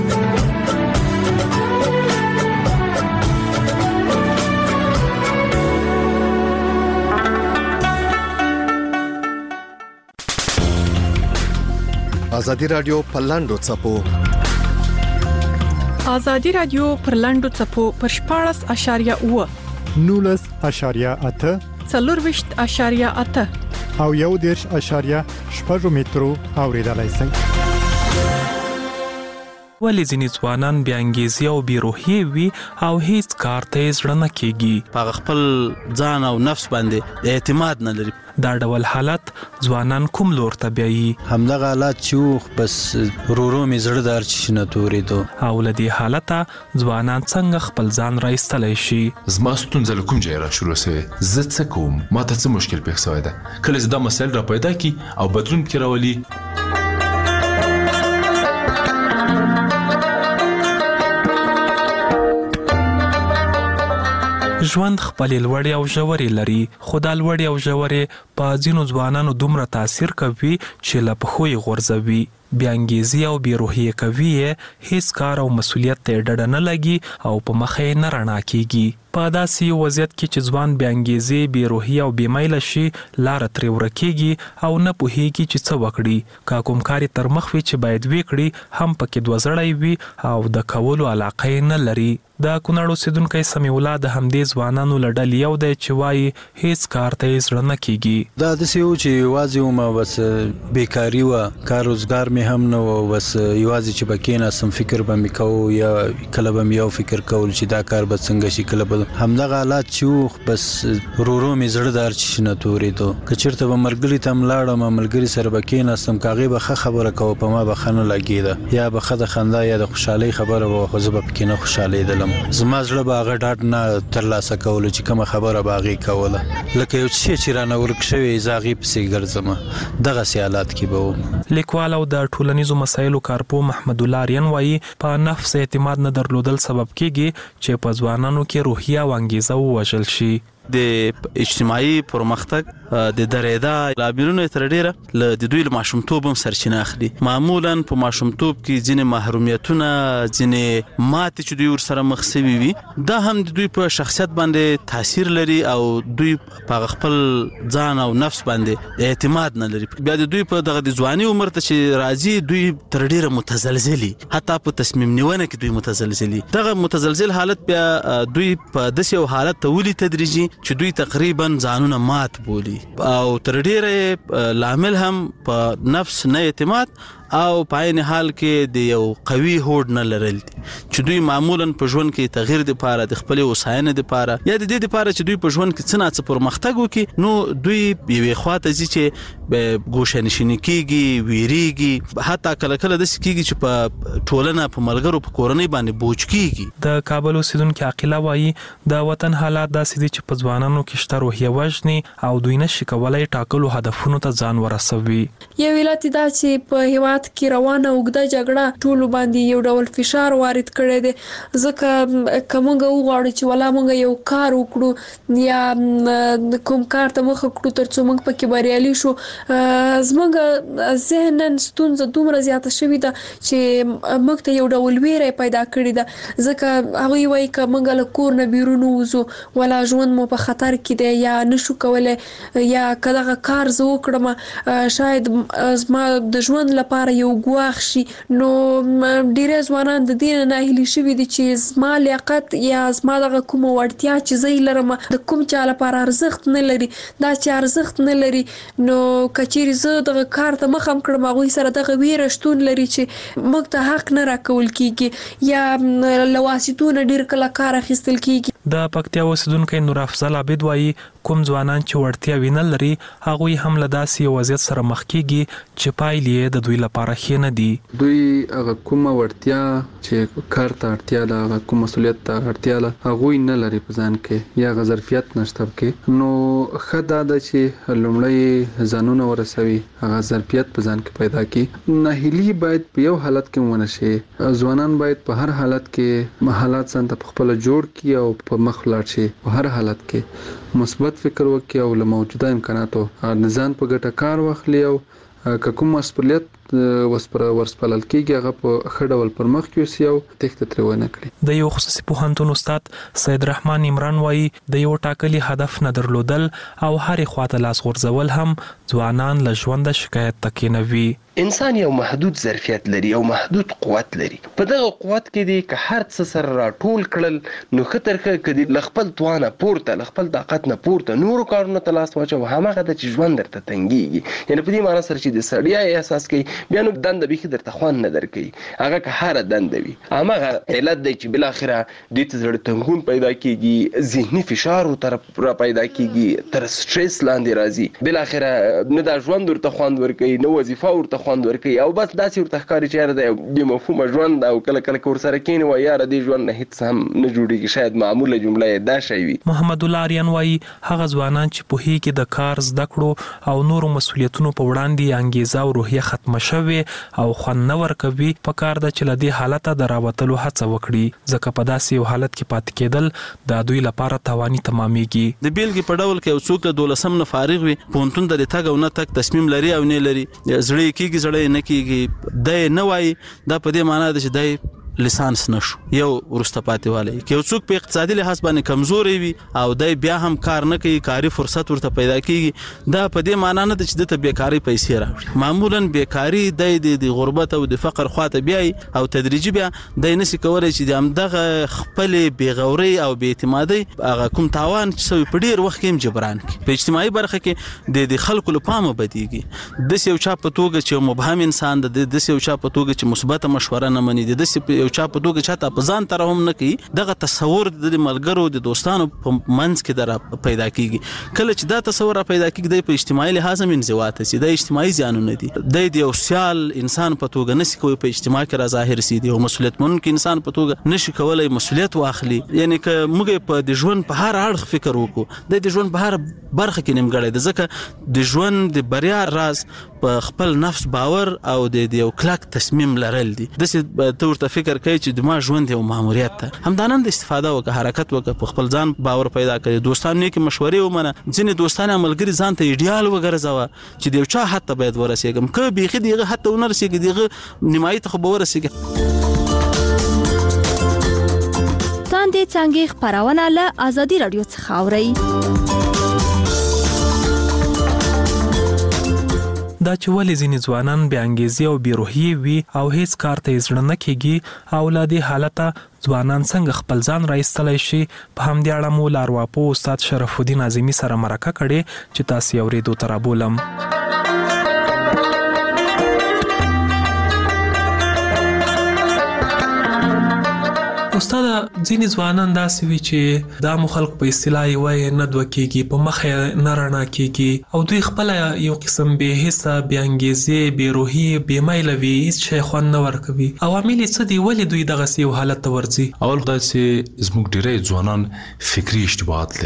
ازادي رادیو پر لاندو څپو. ازادي رادیو پر لاندو څپو پر 14.8 19.8 24.8 او 1.8 مترو اوریدلای شئ. ولې ځینې ځوانان بې انګیزې او بې روحیې وي او هیڅ کار ته یې زړه نه کېږي؟ په خپل ځان او نفس باندې اعتماد نه لري. دا ډول حالت ځوانان کوم لور ته بیایي؟ همدغه حالت چې بس ورو مې زړه د هر څه نه تورېدو. او له دې حالته ځوانان څنګه خپل ځان راایستلی شي؟ زما ستونزه له کوم ځایه را شروع سوې؟ زه څه کوم؟ ما ته څه مشکل پېښ سوی ده؟ کله چې دا مسایل را پیدا کړي او بدلون پکې راولي. ژوند خپلې لوړې او ژورې لري، خو دا لوړې او ژورې په ځینو ځوانانو دومره تاثیر کوي چې له پښو یې غورځوي. بې انګیزې او بې روحیې کوي یې، هیڅ کار او مسؤلیت ته یې ډډه نه لګي او په مخه یې نه رڼا کېږي. په داسې یو وضعیت کې چې ځوان بې انګیزې، بې روحیې او بې میله شي، لاره ترې ورکېږي او نه پوهېږي چې څه وکړي. که کوم کار یې تر مخ وي چې باید ویې کړي هم پکې دوزړی وي او د کولو علاقه یې نه لري. د کونړ اوسېدونکی سمیع الله د همدې ځوانانو له ډلې یو دی چې وایي هیڅ کار ته یې زړه نه کېږي. دا داسې و چې یوازې وم، بس بیکاري وه، کار روزګار مې هم نه و، بس یوازې چې به کېناستم فکر به مې کوو یا کله به مې یو فکر کول چې دا کار به څنګه شي، کله به همدغه حالات چې و بس ورو مې زړه د هر څه نه تورېدو. که چېرته به ملګري ته هم لاړم، ملګري سره به کېناستم، که هغې به ښه خبره کوه په ما به ښه نه لګېده، یا به ښه د خندا یا د خوشحالۍ خبره وه، خو زه به پکې نه خوشحالېدلم. زما زړه به هغه ډاډ نه ترلاسه کولو چې کومه خبره به هغې کوله، لکه یو څه چې رانه ورک شوی زه هغې پسې ګرځم. دغسې حالات کې به وم. لیکوال او د ټولنیزو مسایلو کارپوه محمد الله آریان وایي په نفس اعتماد نه درلودل سبب کېږي چې په ځوانانو کې روحیه او انګیزه ووژل شي. د اجتماعي پرمختګ د درېدا لاملونه تر ډیره له د دوی له ماشومتوب هم سرچینه اخلي. معمولا په ماشومتوب کې ځینې محرومیتونه، ځینې ماتې چې دوی ورسره مخ سوي وي، دا هم د دوی په شخصیت باندې تاثیر لري او دوی په خپل ځان او نفس باندې اعتماد نه لري. بیا د دوی په دغه د ځواني عمر ته چې راځي دوی تر ډیره متزلزلي، حتی په تصمیم نیونه کې دوی متزلزلي. دغه متزلزل حالت بیا دوی په داسې یو حالت ته ولي تدریجي چې دوی تقریبا ځانونه مات بولي او تر ډیره لامل هم په نفس نه اعتماد او په عین حال کې د یو قوي هوډ نه لرل دي چې دوی معمولا په ژوند کې تغییر لپاره د خپل وساینې لپاره یا د دې لپاره چې دوی په ژوند کې څه نه څه پرمختګ وکړي، نو دوی یوې خواته ځي چې ګوښه‌نشیني کېږي، ویریږي، حتی کله کله داسې کېږي چې په ټولنه، په ملګرو، په کورنۍ باندې بوج کېږي. د کابل اوسېدونکي عاقله وایي د وطن حالات داسې دي چې په ځوانانو کې شته روحیه وژني او دوی نشي کولی ټاکلو هدفونو ته ځان ورسوي. یو علت دا چې په هیواد هیواد کې روانه اوږده جګړه ټول باندې یو ډول فشار وارد کړی دی. ځکه کومه وغواړو چې ولا موږ یو کار وکړو یا کوم کار ته مخ کړو ترڅو موږ پکې بریالي شو، زموږ ذهنن ستونزه دومره زیاته شوې ده چې موږ ته یو ډول ویره پیدا کړې ده. ځکه هغه وایي چې موږ له کور نه بیرون وځو ولا ژوند مو په خطر کې دی یا نشو کولای یا کله کار زه وکړم شاید زما د ژوند لپاره یو ګواښ شي. نو ډیری ځوانان د دې نه هیلي شوي دي چې زما لیاقت یا زما دغه کوم وړتیا چې زه لرم د کوم چا لپاره ارزښت نه لري، دا چې ارزښت نه لري نو کچېرې زه دغه کار ته مخ هم کړم هغوی سره دغه ویره شتون لري چې موږ ته حق نه راکول کیږي یا له واسطو ډیر کله کار اخیستل کیږي. د پکتیا اوسیدونکو نور افضل عابد وایي کوم ځوانان چې وړتیا وینه لري هغوی هم له داسې وضعیت سره مخ کیږي چې پایلې د دوی لپاره ښې نه دي. دوی هغه کومه وړتیا چې کار ته اړتیا ده، هغه کوم مسولیت ته اړتیا ده، هغوی نه لري په ځان کې یا هغه ظرفیت نشته کې. نو ښه دا ده چې لومړی ځانونه ورسوي، هغه ظرفیت په ځان کې پیدا کړي. ناهیلي باید په یو حالت کې ونه شي. ځوانان باید په هر حالت کې حالات ځان ته خپل جوړ کړي او په مخ لاړ شي. په هر حالت کې مثبت فکر وکړي او له موجوده امکاناتو نظام په ګټه کار واخلي او کوم مسؤلیت ورسپارل کېږي هغه په ښه ډول پر مخ یوسي او تېښته ترې ونه کړي. د یو خصوصي پوهنتون استاد سید رحمان عمران وایي د یو ټاکلي هدف نه درلودل او هرې خواته لاس غورځول هم ځوانان له ژونده شکایت ته کېنوي. انسان یو محدود ظرفیت لري او محدود قوت لري. په دغه قوت کې دی که هر څه سره راټول کړل نو ښه تر ښه که دی له خپل توانه پورته له خپل طاقت نه پورته نورو کارونو ته لاس واچوه هماغه ده چې ژوند درته تنګېږي. یعنې په دې معنا سره چې د ستړیا احساس کوي بیا نو دنده بیخي درته خوند نه درکوي، هغه که هره دنده وي. هماغه علت دی چې بالاخره دې ته زړه تنګون پیدا کېږي، ذهني فشار ورته را پیدا کېږي، تر سټرس لاندې راځي. بالاخره نه دا ژوند ورته خوند ورکوي نه وظیفه ورته خوند ورکوي او بس داسې ورته ښکاري چې یاره دا یو بې مفهومه ژوند او کله کله که ورسره کښېني وایي یاره دې ژوند نه هېڅ هم نه جوړېږي. شاید معموله جمله یې دا شی وي. محمد الله آریان وایي هغه ځوانان چې پوهېږي د کار زده کړو او نورو مسؤلیتونو په وړاندې انګیزه او روحیه ختمه شوې او خوند نه ورکوي پکار ده چې له دې حالته د راوتلو هڅه وکړي، ځکه په داسې یو حالت کې پاتې کېدل د دوی لپاره تاواني تمامېږي. د بیلګې په ډول کې یو څوک د 12 نه فارغ وي، پوهنتون ته د تګ او نه تګ تصمیم لري او نه لري، زړه یې کېږي زړه نه کېږي، دی نه وایي دا په دې معنا ده چې دی لیسانس نشو یو ورسته پاتې والی. که یو څوک په اقتصادي لحاظ باندې کمزوري وي او دی بیا هم کار نه کوي، کاري فرصت ورته پیدا کېږي، دا په دې معنا نه ده چې دته بیکاري پیسې راوړي. معمولا بیکاري د غربت او د فقر خواته بیایي او تدریجي بیا دی نشي کولی چې د همدغه خپلې بېغورۍ او بېاعتمادۍ هغه کوم تاوان چې سوی په ډېر وخت کې هم جبران کړي. په اجتماعي برخه کې د خلکو له پامه بدېږي. داسې یو چا په توګه چې مبهم انسان ده، داسې یو چا په توګه چې مثبته مشوره نه مني، داسې یو چا په توګه چاته په ځان تر هم نه کوي، دغه تصور د ملګرو د دوستانو په منځ کې در پیدا کیږي. کله چې دا تصور پیدا کیږي د په اجتماعي لحاظ هم انزوا ته سي، د اجتماعي زیانونه دي. د یو سیال انسان په توګه نشي کوي په اجتماع کې را ظاهر سي، د مسؤلیت منونکي انسان په توګه نشي کولای مسؤلیت واخلي. یعنی که موږ په د ژوند په هر اړخ فکر وکړو، د ژوند په هر برخه کې نیمګړی ده، ځکه د ژوند د بریا راز په خپل نفس باور او د یو کلک تصمیم لرل دي. داسې ته ورته فکر کوي چې د ما ژوند یو ماموریت ده، همدانن د استفاده وکړه، حرکت وکړه، په خپل ځان باور پیدا کړي، دوستانو نیکې مشورې ومنه، ځینې دوستان یا ملګري ځان ته ایډیال وګرځوه چې د یو چا حد ته باید ورسېږم، که بیخي د هغه حد ته ونه رسېږي د هغه نیمایي ته خو به ورسېږي. تاندې څانګې خپرونه له ازادي راډیو څخه اورئ. دا چې ولې ځینې ځوانان بې انګیزې او بې روحیې وي او هیڅ کار ته یې زړه نه کېږي او له دې حالته ځوانان څنګه خپل ځان راایستلی شي، په همدې اړه مو له ارواپوه استاد شرف الدین اعظمي سره مرکه کړې چې تاسې یې اورېدو ته رابولم. استاد ځینې ځوانان داسې وي چې دا مو خلق په اصطلاح یې وایي نه دوه کېږي، په مخ یې نه رڼا کېږي او دوی خپله یو قسم بې حسه، بې انګیزې، بې روحي، بې میله وي، هېڅ شی خوند نه ورکوي. عوامل یې څه دي؟ ولې دوی دغسې یو حالت ته ورځي؟ اول خدای چې زموږ ډېری ځوانان فکري اشتباهات لري،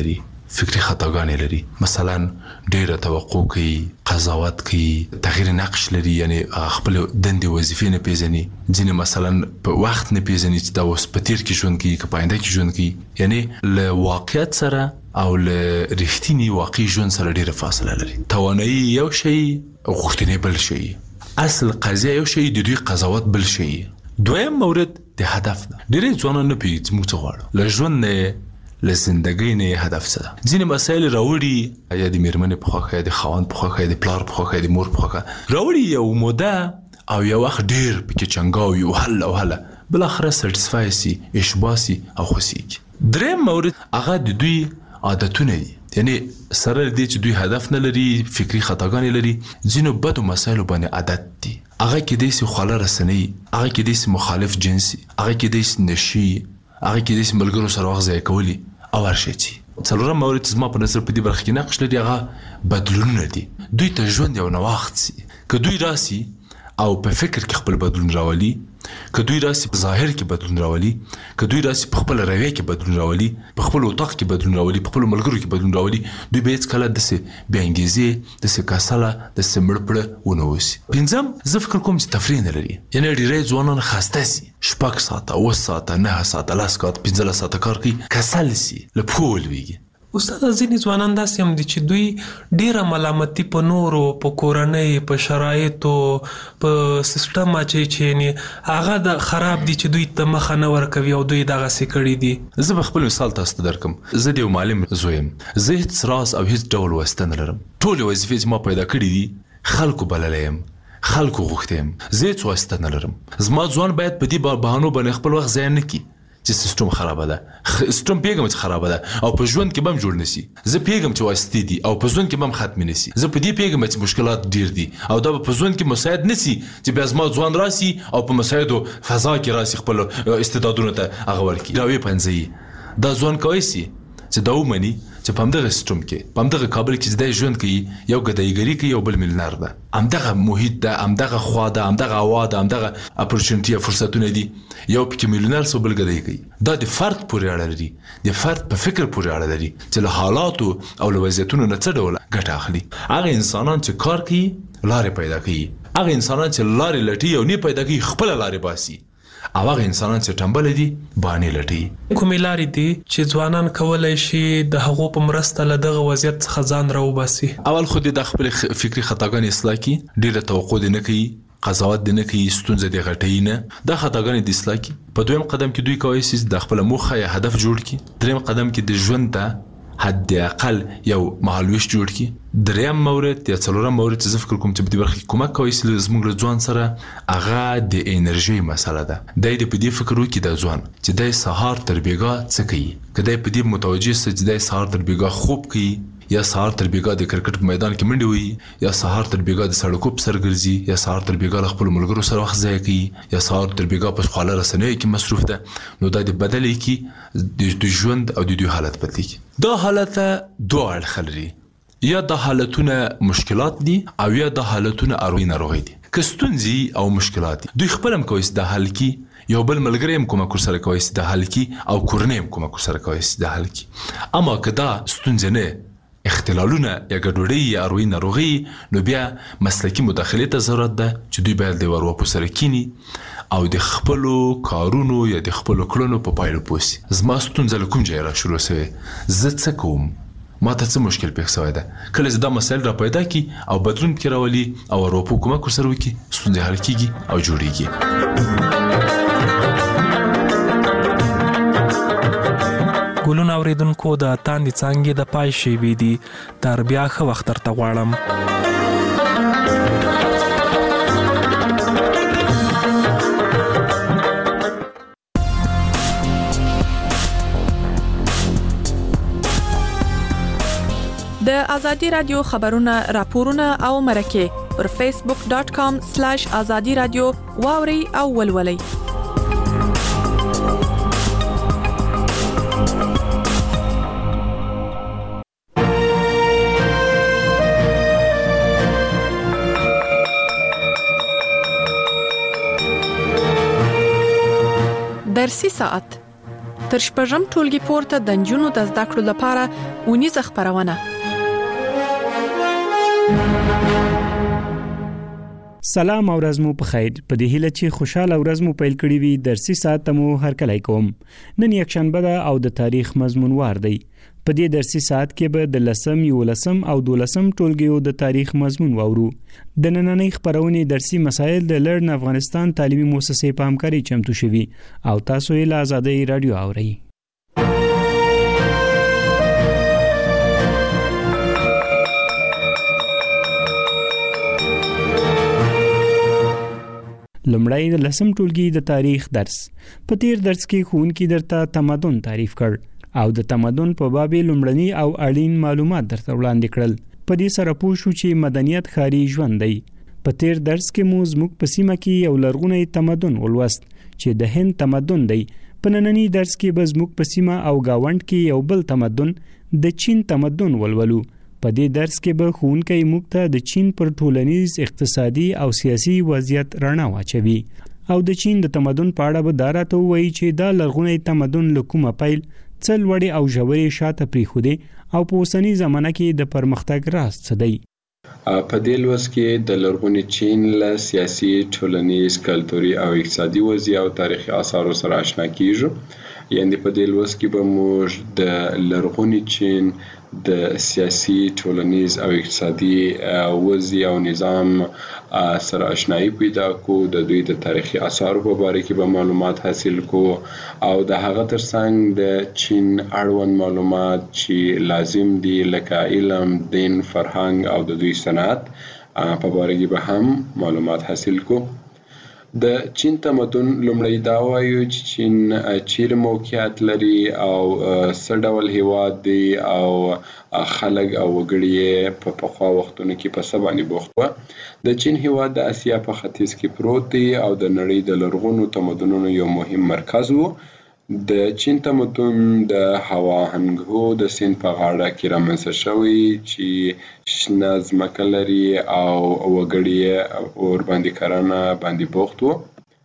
فکری خطاګانې لري. مثلا ډیره توقع کوي، قضاوت کوي، تغییر نقش لري، یعنی خپل دندې وظیفې نه پیژني. ځینې مثلا په وخت نه پیژني چې دا اوس په تیر کې ژوند کوي که په آینده کې ژوند کوي. یعنی له واقعیت سره او له رښتینی واقعي ژوند سره ډیره فاصله لري. توانایي یو شی، غوښتنې بل شی. اصل قضیه یو شی، د دوی قضاوت بل شی. دویم مورد د هدف ده. ډیرې ځوانان نه پیږي چې موږ څه غواړو له ژوند نه، له زندګۍ نه هدف څه ده. ځینې مسایل راوړي، یا د میرمنې په خوښه، یا د خاوند په خوښه، یا د پلار په خوښه، یا د مور په خوښه راوړي، یو موده او یو وخت ډیر پکې چنګاوي او هله بل اخره سټیسفای سي، اشباع سي او خوشيږي. دریم مورد هغه د دوی عادتونه دي. یعنی سره دې چې دوی هدف نه لري، فکری خطاګانې لري، ځینو بدو مسایلو باندې عادت دي. هغه کې دې سي خاله رسنۍ، هغه کې دې سي مخالف جنسي، هغه کې دې سي نشي، هغه کې دې سي ملګرو سره وخت ضایع کولی او ورشي. څلورم مورد زما په نظر په دې برخه کې نقش لري، هغه بدلونونه دي. دوی ته ژوند یو نوښت سي. که دوی راسي او په فکر کې خپل بدلون راولي، که دوی راسي په ظاهر کې بدلون راولي، که دوی راسي په خپل رویه کې بدلون راولي، په خپل اتاق کې بدلون راولي، په خپل ملګرو کې بدلون راولي، دوی به هیڅ کله داسې بې انګیزې، داسې کسله، داسې مړ پړه ونه اوسي. پنځم، زه فکر کوم چې تفریح نه لري. یعنی ډېری ځوانان خسته سي، 6 ساعته، 8 ساعته، 9 ساعته، 10 ساعته، 15 ساعته کار کوي، کسل سي، له پښو ولوېږي. استاد ځینې ځوانان داسې هم دي چې دوی ډیره ملامتي په نورو، په کورنۍ، په شرایطو، په سیستم اچي چې هغه د خراب دي چې دوی ته مخه نه ورکوي او دوی دغسې کړي دي. زه به خپل مثال تاسو ته درکم. زه د یو معلم زوی یم. زه هیڅ راز او هیڅ ډول واسطه نه لرم. ټولې وظیفې چې ما پیدا کړي دي خلکو بللی یم، خلکو غوښتی یم. زه هیڅ واسطه نه لرم. زما ځوان باید په دې بهانو باندې خپل وخت ضایع نه کړي چې سیستم خرابه ده. سیستم پیغام چې خرابه ده او په ژوند کې به هم جوړ نشي. زه پیغام چې واسطې دي او په ژوند کې به هم ختم نشي. زه په دې پیغام چې مشکلات ډیر دي او دا په ژوند کې مساعد نشي چې بیا زما ځوان راسي او په مساعدو فضا کې راسي خپل استعدادونه ته هغه ورکړي. راوي پنځي دا ځوان کوي چې دا ومني چې په همدغه سیستم کې، په همدغه کابل کې چې ژوند کوي، یو ګدایګري کوي، یو بل ملنار ده، همدغه محیط ده، همدغه خوا ده، همدغه هوا ده، همدغه اپورچونټي یا فرصتونه دي. یو پکې ملنار سو بل ګدای کوي. دا د فرد پورې اړه لري، د فرد په فکر پورې اړه لري چې له حالاتو او له وضعیتونو نه څه ډول ګټه اخلي. هغه انسانان چې کار کوي لارې پیدا کوي، هغه انسانان چې لارې لټي او نه پیدا کوي خپل لارې باسي، او هغه انسانان چې ټمبل دي باندې لټي. کومې لارې دي چې ځوانان کولای شي د هغو په مرسته له دغه وضعیت څخه ځان راوباسي؟ اول خو د خپل فکری خطاګانې اصلاح کی، ډیره توقع دي نه کوي، قضاوت دي نه کوي، ستونزه دي غټي نه، دا خطاګانې دي اصلاح کی. په دویم قدم کې دوی کوي چې د خپل موخه یا هدف جوړ کی. دریم قدم کې د ژوند ته حد اقل یو مهالويش جوړ کی. دریم مورد یا څلورم مورد چې فکر کوم چې په دې برخه کې کومک کوي چې زموږ ځوان سره هغه د انرژي مسله ده. د دې په دې فکر وکړي د ځوان چې د سهار تر بیګا څه کوي، کله په دې متوجه سي چې د سهار تر بیګا خوب کوي، یا سهار تر بیګا د کرکټ په میدان کې منډه وي، یا سهار تر بیګا د سړکو په سر ګرځي، یا سهار تر بیګا خپل ملګرو سره وخت ضایع کوي، یا سهار تر بیګا په خواله رسنۍ کې مصروف ده. نو دا د بدلې کې د ژوند او د دوی حالت بدلېږي. دا حالت دوه اړخ لري، یا د حالتونه مشکلات دي او یا د حالتونه اروي ناروغي دي. که ستونزې او مشکلات دي دوی خپل هم کوي د حل کی، یو بل ملګری هم کومک سره کوي د حل کی، او کورنۍ هم کومک سره کوي د حل کی. اما که دا ستونزې نه، اختلالونه یا ګډوډي یا اروي ناروغي، نو بیا مسلکی مداخله ته ضرورت ده چې دوی باید د ورو په سره کینی او د خپل کارونو یا د خپل کړنو په پایلو پوسی. زما ستونزه له کوم ځای را شروع شوه، زه څه کوم، ما ته څه مشکل پیښ شوی ده. کله چې دا مسایل را پیدا کی او بدلون کې راولي او ورو په کومک سره وکي، ستونزه حل کیږي او جوړیږي. ګلون اوریدونکو، د تاندې څانګې د پای شیبې دي. تر بیا ښه وخت درته غواړم. د ازادي رادیو خبرونه، راپورونه او مرکه پر facebook.com/azadi radio واوري او ولولي. درسي ساعت تر شپږم ټولګي پورته د نجونو د زده کړو لپاره اونیزه خبرونه. سلام او ورځ مو په خیر. په دې هیله چې خوشاله ورځ مو پیل کړی وي. درسي ساعت مو هرکلی کوم. نن یک شنبه ده او د تاریخ مضمونوار دی. په دې درسي ساعت کې به د 10م، 11م او 12م ټولګیو د تاریخ مضمون واورو. د نننۍ خبرونې درسي مسایل د لرن افغانستان تعلیمي مؤسسې په همکاري چمتو شوي او تاسو یې له آزادۍ رادیو اورئ. لمړی د 10م ټولګي د تاریخ درس. په تیر درس کې ښوونکي درته تمدن تعریف کړ او د تمدن په باب لمړني او اړین معلومات درته وړاندې کړل. په دې سره پوه شو چې مدنیت ښاري ژوند دی. په تیر درس کې مو زموږ په سیمه کې یو لرغونی تمدن ولوست چې د هند تمدن دی. په ننني درس کې به زموږ په سیمه او گاوند کې یو بل تمدن د چین تمدن ولولو. په دې درس کې به ښوونکی موږ ته د چین پر ټولنیز، اقتصادي او سیاسي وضعیت رڼا واچوي او د چین د تمدن په اړه به دا راته ووایي چې دا لرغونی تمدن له کومه پیل څه لوړې او ژورې شاته پرېښودې او په اوسني زمانه کې د پرمختګ راز څه دی. په دې لوست کې د لرغوني چین له سیاسي، ټولنیز، کلتوري او اقتصادي وضعیت او تاریخي آثارو سره آشنا کیږو. یعنی په دې لوست کې به موږ د لرغوني چین د سیاسي، ټولنیز او اقتصادي وضعیت او نظام سره آشنایی پیدا کو. د دوی د تاریخي آثارو په باره کې به معلومات حاصل کو او د هغه ترڅنګ د چین اړوند معلومات چې لازم دي لکه علم، دین، فرهنګ او د دوی صنعت په باره کې به هم معلومات حاصل کو. د چین تمدن لومړی دا وایو چې چین چیرې موقعیت لري او څه ډول هیواد دی او خلک او وګړي په پخوا وختونو کې په څه باندې بوخت وو. د چین هیواد د اسیا په ختیځ کې پروت دی او د نړۍ د لرغونو تمدنونو یو مهم مرکز وو. د چین تمدن د هوا هنګهو د سیند په غاړه کې رامنځته شوی چې شنه ځمکه لري او وګړي ورباندې کرنه باندې بوخت وو.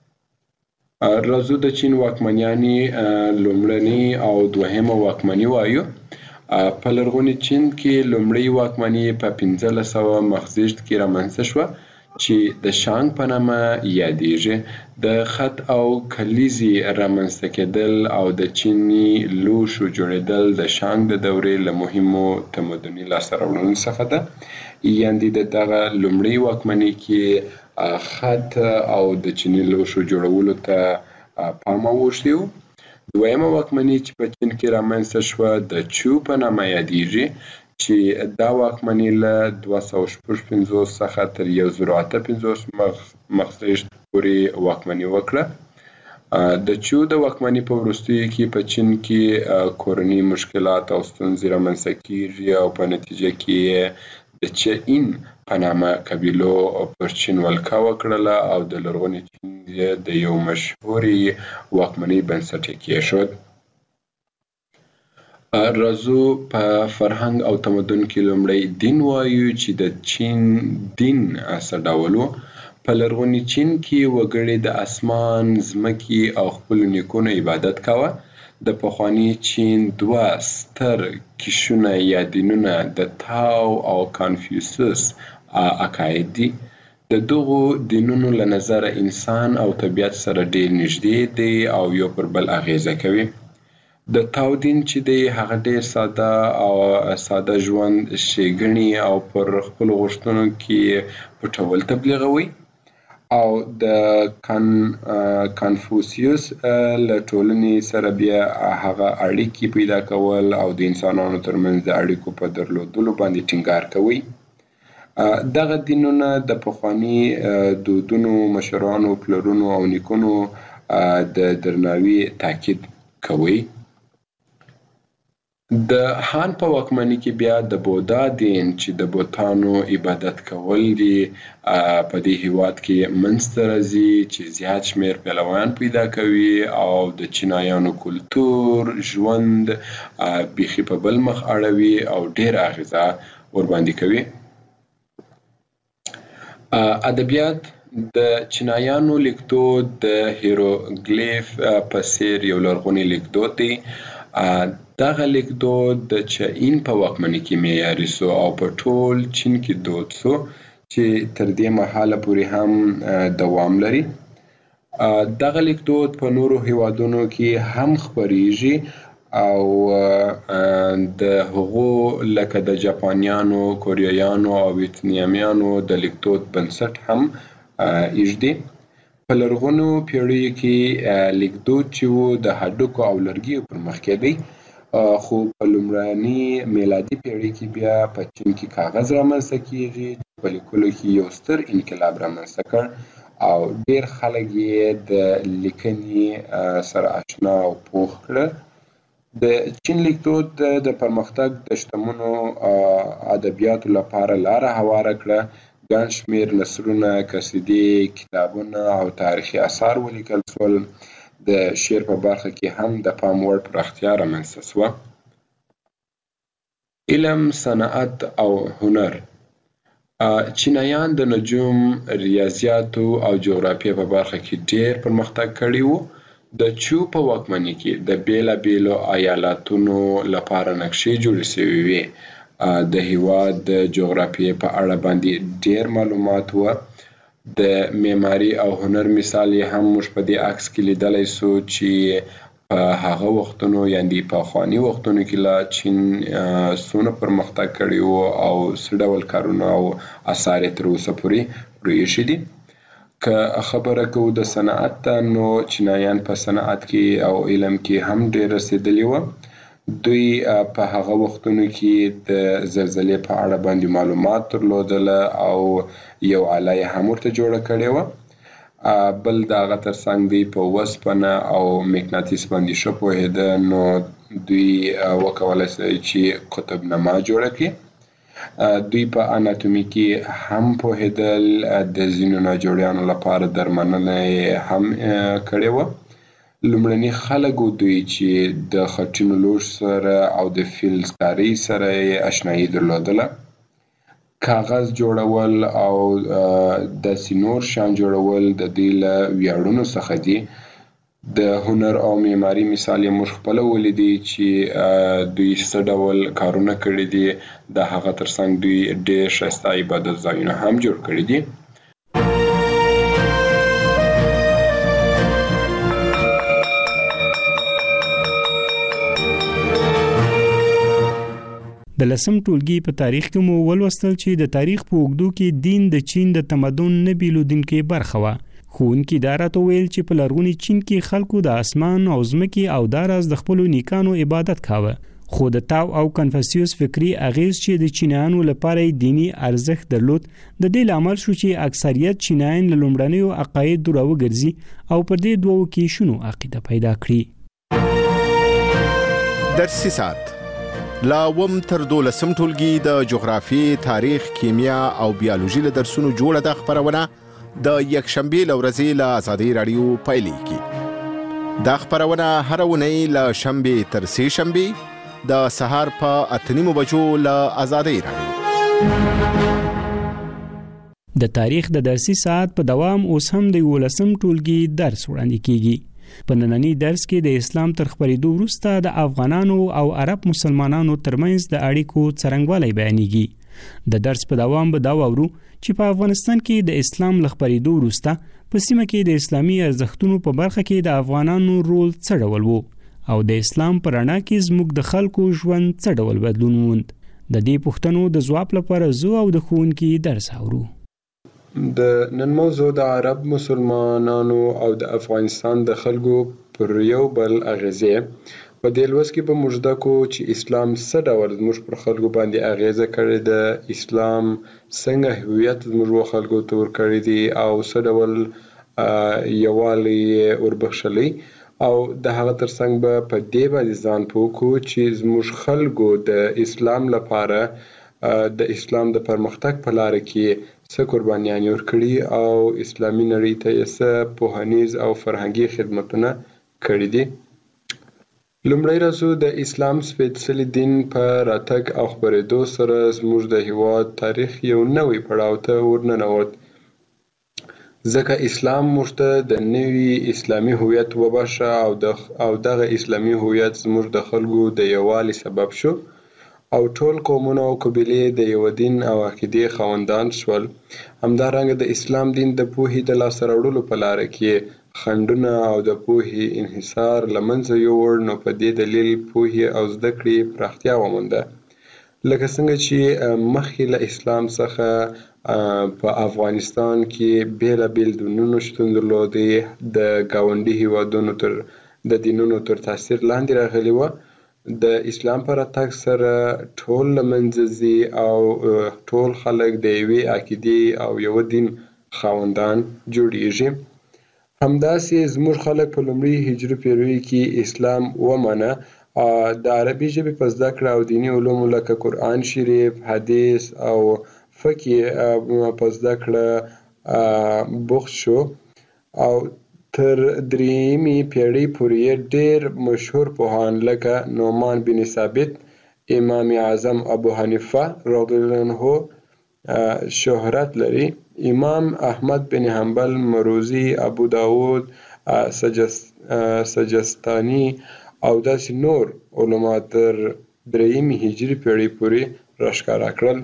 راځو د چین واکمنیانې لومړنۍ او دوهمه واکمني وایو. په لرغوني چین کې لومړی واکمني په 1500 مخزیشت کې رامنځته شوه چې د شانګ په نامه یادېږي. د خط او کلیزې رامنځته کېدل او د چیني لوښو جوړېدل د شانګ د دورې له مهمو تمدني لاسته راوړنو څخه ده. یعنې د دغه لومړۍ واکمنۍ کې خط او د چیني لوښو جوړولو ته پام اوښتی و. دویمه واکمني چې په چین کې رامنځته شوه د چو په نامه یادېږي چې دا واکمني له 255 څخه تر 1058 مخزیشت پورې واکمني وکړه. د چو د واکمني په وروستیو کې په چین کې کورني مشکلات او ستونزې رامنځته کیږي او په نتیجه کې د چین په نامه قبیلو پر چین ولکه وکړله او د لرغوني چین د یو مشهورې واکمنۍ بنسټ یې کېښود. راځو په فرهنګ او تمدن کې لومړی دین وایو چې د چین دین څه ډول و. په لرغوني چین کې وګړي د اسمان، ځمکې او خپلو نیکونو عبادت کاوه. د پخواني چین دوه ستر کیشونه یا دینونه د تاو او کانفیوسس عقاید دي. د دغو دینونو له نظره انسان او طبیعت سره ډیر نږدې دی او یو پر بل اغیزه کوي. د تاو دین چې دی هغه ډیر ساده ژوند ښېګڼې او پر خپلو غوښتنو کې پټول تبلیغوي او د کانفوسیوس له ټولنې سره بیا هغه اړیکې پیدا کول او د انسانانو ترمنځ د اړیکو په درلودلو باندې ټینګار کوي. دغه دینونه د پخواني دودونو، مشرانو، پلرونو او نیکونو د درناوي تاکید کوي. د هان په واکمنۍ کې بیا د بودا دین چې د بوتانو عبادت کول دي په دې هیواد کې منځته راځي چې زیات شمیر پیروان پیدا کوي او د چینایانو کلتور، ژوند بیخي په بل مخ اړوي او ډیر اغیزه ورباندې کوي. ادبیات د چینایانو لیکدود د هیروګلیف په څیر یو لرغونی لیکدود دی. دغه لیکدود د چین په واکمنۍ کې معیاري سو او په ټول چین کې دود سو چې تر دې مهاله پورې هم دوام لري. دغه لیکدود په نورو هیوادونو کې هم خپریږي او د هغو لکه د جاپانیانو، کوریایانو او ویتنامیانو د لیکدود بنسټ هم ایږدي. په لرغونو پیړیو کې لیکدود چې و د هډوکو او لرګیو پر مخ کېدی، خو په لومړني میلادي پیړۍ کې بیا په چین کې کاغذ رامنځته کیږي چې په لیکلو کې یو ستر انقلاب رامنځته کړ او ډیر خلک یې د لیکنې سره آشنا او پوه کړل. د چین لیکدود د پرمختګ د شتمنو ادبیاتو لپاره لاره هواره کړه. ګڼ شمېر نثرونه، قصیدې، کتابونه او تاریخي اثار ولیکل شول. د شعر په برخه کې هم د پام وړ پراختیا رامنځته شوه. علم، صنعت او هنر. چینایان د نجوم، ریاضیاتو او جغرافیې په برخه کې ډېر پرمختګ کړی و. د چو په واکمنۍ کې د بیلابیلو ایالاتونو لپاره نقشې جوړې شوې وې. د هیواد د جغرافیې په اړه باندې ډیر معلومات و. د معماري او هنر مثال یې هم موږ په دې عکس کې لیدلی سو چې په هغه وختونو یعنې په پخواني وختونو کې لا چین څومره پرمختګ کړی و او څه ډول کارونه او اثار یې تر اوسه پورې پرېښي دي. که خبره کوو د صنعت ته، نو چینایان په صنعت کې او علم کې هم ډیر رسېدلي و. دوی په هغه وختونو کې د زلزلې په اړه باندې معلومات درلودله او یو آله یې هم ورته جوړه کړې وه. بل د هغه ترڅنګ دوی په اوسپنه او مقناطیس باندې ښه پوهېده، نو دوی وکولی شول چې قطبنما جوړه کړي. دوی په اناتومي کې هم پوهېدل. د ځینو ناجوړیانو لپاره درملنه یې هم کړې وه. لومړني خلک دوی چې د خټینو لوښو سره او د فلزکارۍ سره یې آشنایي درلودله. کاغذ جوړول او داسې نور شیان جوړول د دوی له ویاړونو څخه دي. د هنر او معماري مثال یې موږ خپله ولیدی چې دوی څه ډول کارونه کړي دي. د هغه ترڅنګ دوی ډېر ښایسته عبادت ځایونه هم جوړ کړي دي. د لسم ټولګي په تاریخ کې مو ولوستل چې د تاریخ په اوږدو کې دین د چین د تمدن نه بیلودونکې برخه وه. ښوونکي دا راته ویل چې په لرغوني چین کې خلکو د اسمان او ځمکې او داراز د خپلو نیکانو عبادت کاوه. خو د تاو او کنفوسیوس فکری اغیز چې د چینایانو لپاره دینی ارزښت درلود، د دې لامل شو چې اکثریت چینایان له لومړنیو عقایدو راوګرځي او پر دې دوو کې شنو عقیده پیدا کړي. درسي ساعت لاوم تر 12 ټولګي د جغرافیې، تاریخ، کیمیا او بیولوژي له درسونو جوړه د خبرونه د یکشنبه لورځي له آزادۍ رادیو پیلېږي. دا خبرونه هر اونۍ له شنبه تر سه شنبه د سهار په 8:30 بجو له آزادۍ رادیو. د تاریخ د درسي ساعت په دوام اوس هم د 11 ټولګي درس وړاندې کیږي. په نننی درس کې د اسلام تر خپرېدو وروسته د افغانانو او عرب مسلمانانو ترمنځ د اړیکو څرنګوالی بیانېږي. د درس په دوام به دا واورو چې په افغانستان کې د اسلام له خپرېدو وروسته په سیمه کې د اسلامي ارزښتونو په برخه کې د افغانانو رول څه ډول و او د اسلام په رڼا کې زموږ د خلکو ژوند څه ډول بدلون وموند. د دې پوښتنو د ځواب لپاره زه او د ښوونکي درس اورو. د نن موضوع د عرب مسلمانانو او د افغانستان د خلکو پر یو بل اغیزې. په دې لوست کې به موږ زده کوو چې اسلام څه ډول زموږ پر خلکو باندې اغیزه کړې ده، اسلام څنګه هویت زموږ خلکو ته ورکړی دی او څه ډول یووالی وربخښلی، او د هغه ترڅنګ به په دې باندې ځان پوه کړو چې زموږ خلکو د اسلام لپاره د اسلام د پرمختګ په لاره کې څه قربانیان ورکړي او اسلامي نړۍ ته یې څه پوهنیز او فرهنګي خدمتونه کړي دي. لومړی راځو د اسلام سپېڅلي دین په راتګ او خپرېدو سره زموږ د هیواد تاریخ یو نوی پړاو ته ورننوت. ځکه اسلام موږ ته د نوي اسلامي هویت وبښه او دغه اسلامي هویت زموږ د خلکو د یووالي سبب شو او ټول قومونه او قبیلې د یو دین او عقیدې خاوندان شول. همدارنګه د اسلام دین د پوهې د لاسته راوړلو په لاره کې خنډونه او د پوهې انحصار له منځه یووړ، نو په دې دلیل پوهې او زده کړې پراختیا ومونده. لکه څنګه چې مخکې له اسلام څخه په افغانستان کې بیلابیل دینونه شتون درلودې، د ګاونډي هیوادونو د دینونو تر تاثیر لاندې راغلي وه. د اسلام په راتګ سره ټول له منځه ځي او ټول خلک د یوې عقیدې او یو دین خاوندان جوړیږي. همداسې زموږ خلک په لومړي هجري پیړیو کې اسلام ومنه. د عربي ژبې په زده کړه او دیني علومو لکه قرآن شریف، حدیث او فقه په زده کړه بوخت شو او تر درېیمې پیړۍ پورې ډېر مشهور پوهان لکه نعمان بن ثابت، امام اعظم ابو حنیفه رضی الله عنه شهرت لري. امام احمد بن حنبل، مروزی، ابو داود سجستانی او داسې نور علما تر درېیمې هجري پیړۍ پورې راښکاره کړل.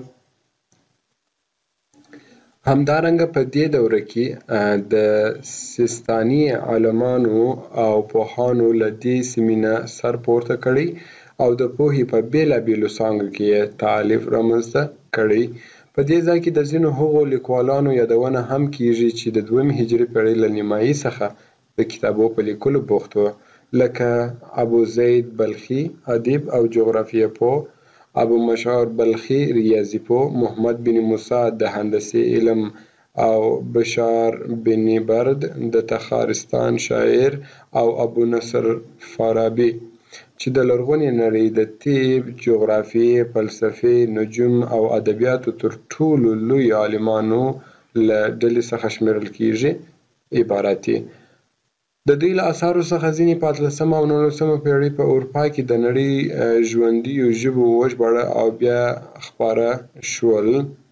همدارنګه په دې دوره کې د سیستاني عالمانو او پوهانو له دې سیمې نه سر پورته کړی او د پوهې په بیلابیلو څانګو کې یې تالیف رامنځته کړی. په دې ځای کې د ځینو هغو لیکوالانو یادونه هم کیږي چې د دویمې هجري پیړۍ له نیمایي څخه د کتابو په لیکلو بوخت و، لکه ابو زید بلخي ادیب او جغرافیه پوه، ابو مشعر بلخي ریاضي پوه، محمد بن موسی د هندسې علم او بشار بن برد د تخارستان شاعر او ابو نصر فارابي چې د لرغونې نړۍ د طب، جغرافیې، فلسفې، نجوم او ادبیاتو تر ټولو لوی عالمانو له ډلې څخه شمیرل کیږي عبارت دي. د دوی له اثارو څخه ځینې په 18مه او 19مه پیړۍ په اروپا کې د نړۍ ژوندیو ژبو وژباړه او بیا خپاره شول.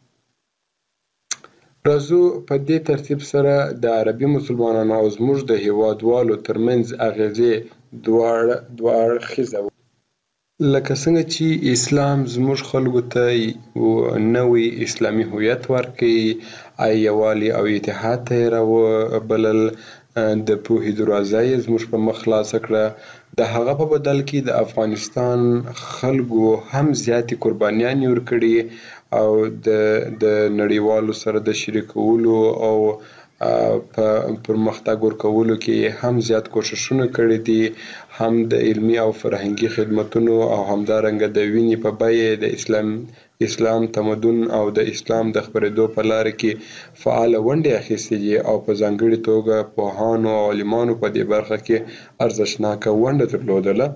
راځو په دې ترتیب سره د عربي مسلمانانو او زموږ د هیوادوالو ترمنځ اغیزې دوه اړخیزه وه. لکه څنګه چې اسلام زموږ خلکو ته نوی اسلامي هویت ورکړي، یووالي او اتحاد ته یې راوبلل، د پوهې دروازه یې زموږ په مخ خلاصه کړه. د هغه په بدل کې د افغانستان خلکو هم زیاتې قربانیانې ورکړي او د نړیوالو سره د شریکولو او په پرمختګ ورکولو کې هم زیات کوششونه کړي دي، هم د علمي او فرهنګي خدمتونو او همدارنګه د وینې په بیه د اسلام تمدن او د اسلام د خپرېدو په لاره کې فعاله ونډې اخیستې دي او په ځانګړې توګه پوهانو او عالمانو په دې برخه کې ارزښتناکه ونډه درلودله.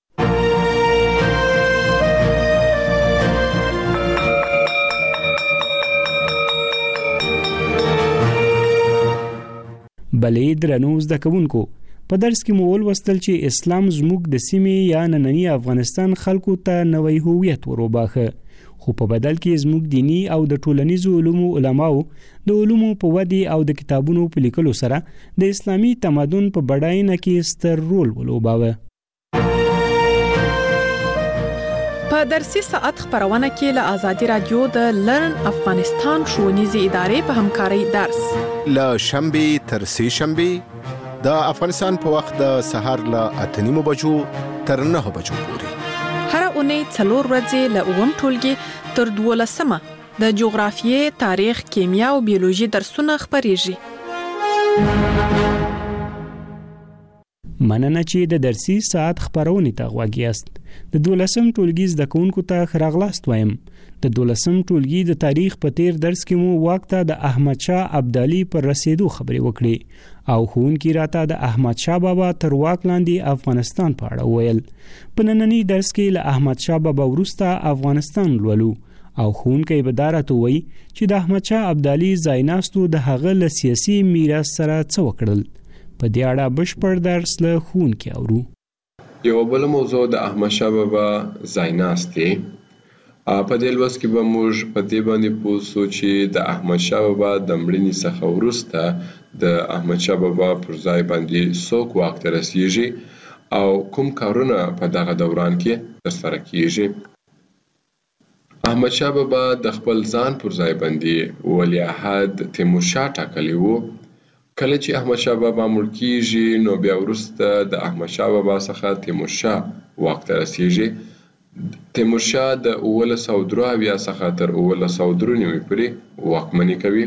بلې درنو زده کوونکو، په درس کې مو ولوستل چې اسلام زموږ د سیمې یا نننی افغانستان خلکو ته نوی هویت وروباخه، خو په بدل کې زموږ دینی او د ټولنیزو علومو علماو د علومو په ودې او د کتابونو په لیکلو سره د اسلامي تمدن په بډاینه کې ستر رول ولوباوه. په درسي ساعت خبرونه کې له آزادي رادیو د لرن افغانستان ښوونیزې ادارې په همکارۍ درس له شنبه تر سه شنبه د افغانستان په وخت د سحر له 8:30 بجو تر 9 بجو پورې، هر اونۍ 4 ورځې له 9 ټولګي تر 12 د جغرافیې، تاریخ، کیمیا او بیولوژي درسونه خبريږي. مننه چې د درسي ساعت خبرونه ته غوږیاست. د 12م ټولګي زده کوونکو ته خراغلاست وایم. د 12م ټولګي د تاریخ په تیر درس کې مو وخت د احمد شاه ابدالي پر رسیدو خبرې وکړې او ښوونکي راته د احمد شاه بابا تر واک لاندې افغانستان په اړه ویل. په نننی درس کې له احمد شاه بابا وروسته افغانستان لولو او ښوونکی به دارته وایي چې د احمد شاه ابدالي ځایناستو د هغه له سیاسي میراث سره څه وکړل. په دې اړه بشپړ درس له ښوونکي اورو. یو بل موضوع د احمد شاه بابا ځایناست دی. په دې لوست کې به موږ په دې باندې پوه شو چې د احمد شاه بابا د مړینې څخه وروسته د احمدشاه بابا پر ځای باندې څوک واک ته رسیږي او کوم کارونه په دغه دوران کې ترسره کیږي. احمدشاه بابا د خپل ځان پر ځای باندې ولیعهد تیمورشاه ټاکلی و. کله چې احمدشاه بابا مړ کیږي نو بیا وروسته د احمدشاه بابا څخه تیمورشاه واک ته رسیږي. تیمورشاه د 1903 څخه تر 1993 پورې واکمني کوي.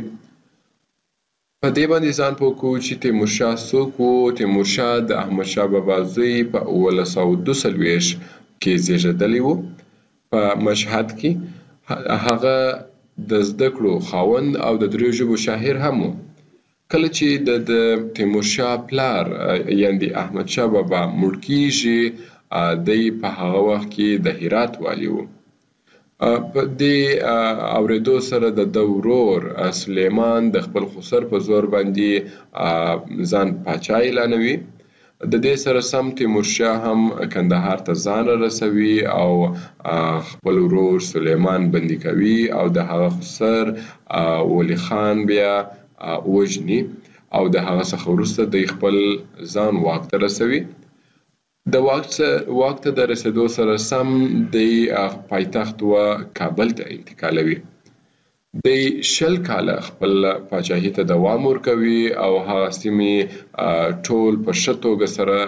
په دې باندې ځان پوه کوو چې تیمورشاه څوک و. تیمورشاه د احمدشاه بابا زوی په 1942 کې زیږېدلی و په مشهد کې. هغه د زده کړو خاوند او د 3 ژبو شاعر هم و. کله چې د تیمورشاه پلار یعنې احمدشاه بابا مړ کیږي دی په هغه وخت کې د هرات والي و. په دې اورېدو سره د ورور سلیمان د خپل خسر په زور باندې ځان پاچا اعلانوي. د دې سره سم تیمورشاه هم کندهار ته ځان رسوي او خپل ورور سلیمان بندي کوي او د هغه خسر ولی خان بیا وژني او د هغه څخه وروسته د خپل ځان واک ته رسوي. د واک ته د رسېدو سره سم د پایتخت و کابل ته انتقالوي. د 20 کاله خپل پاچاهي ته دوام ورکوي او هغه سیمې ټول په ښه توګه سره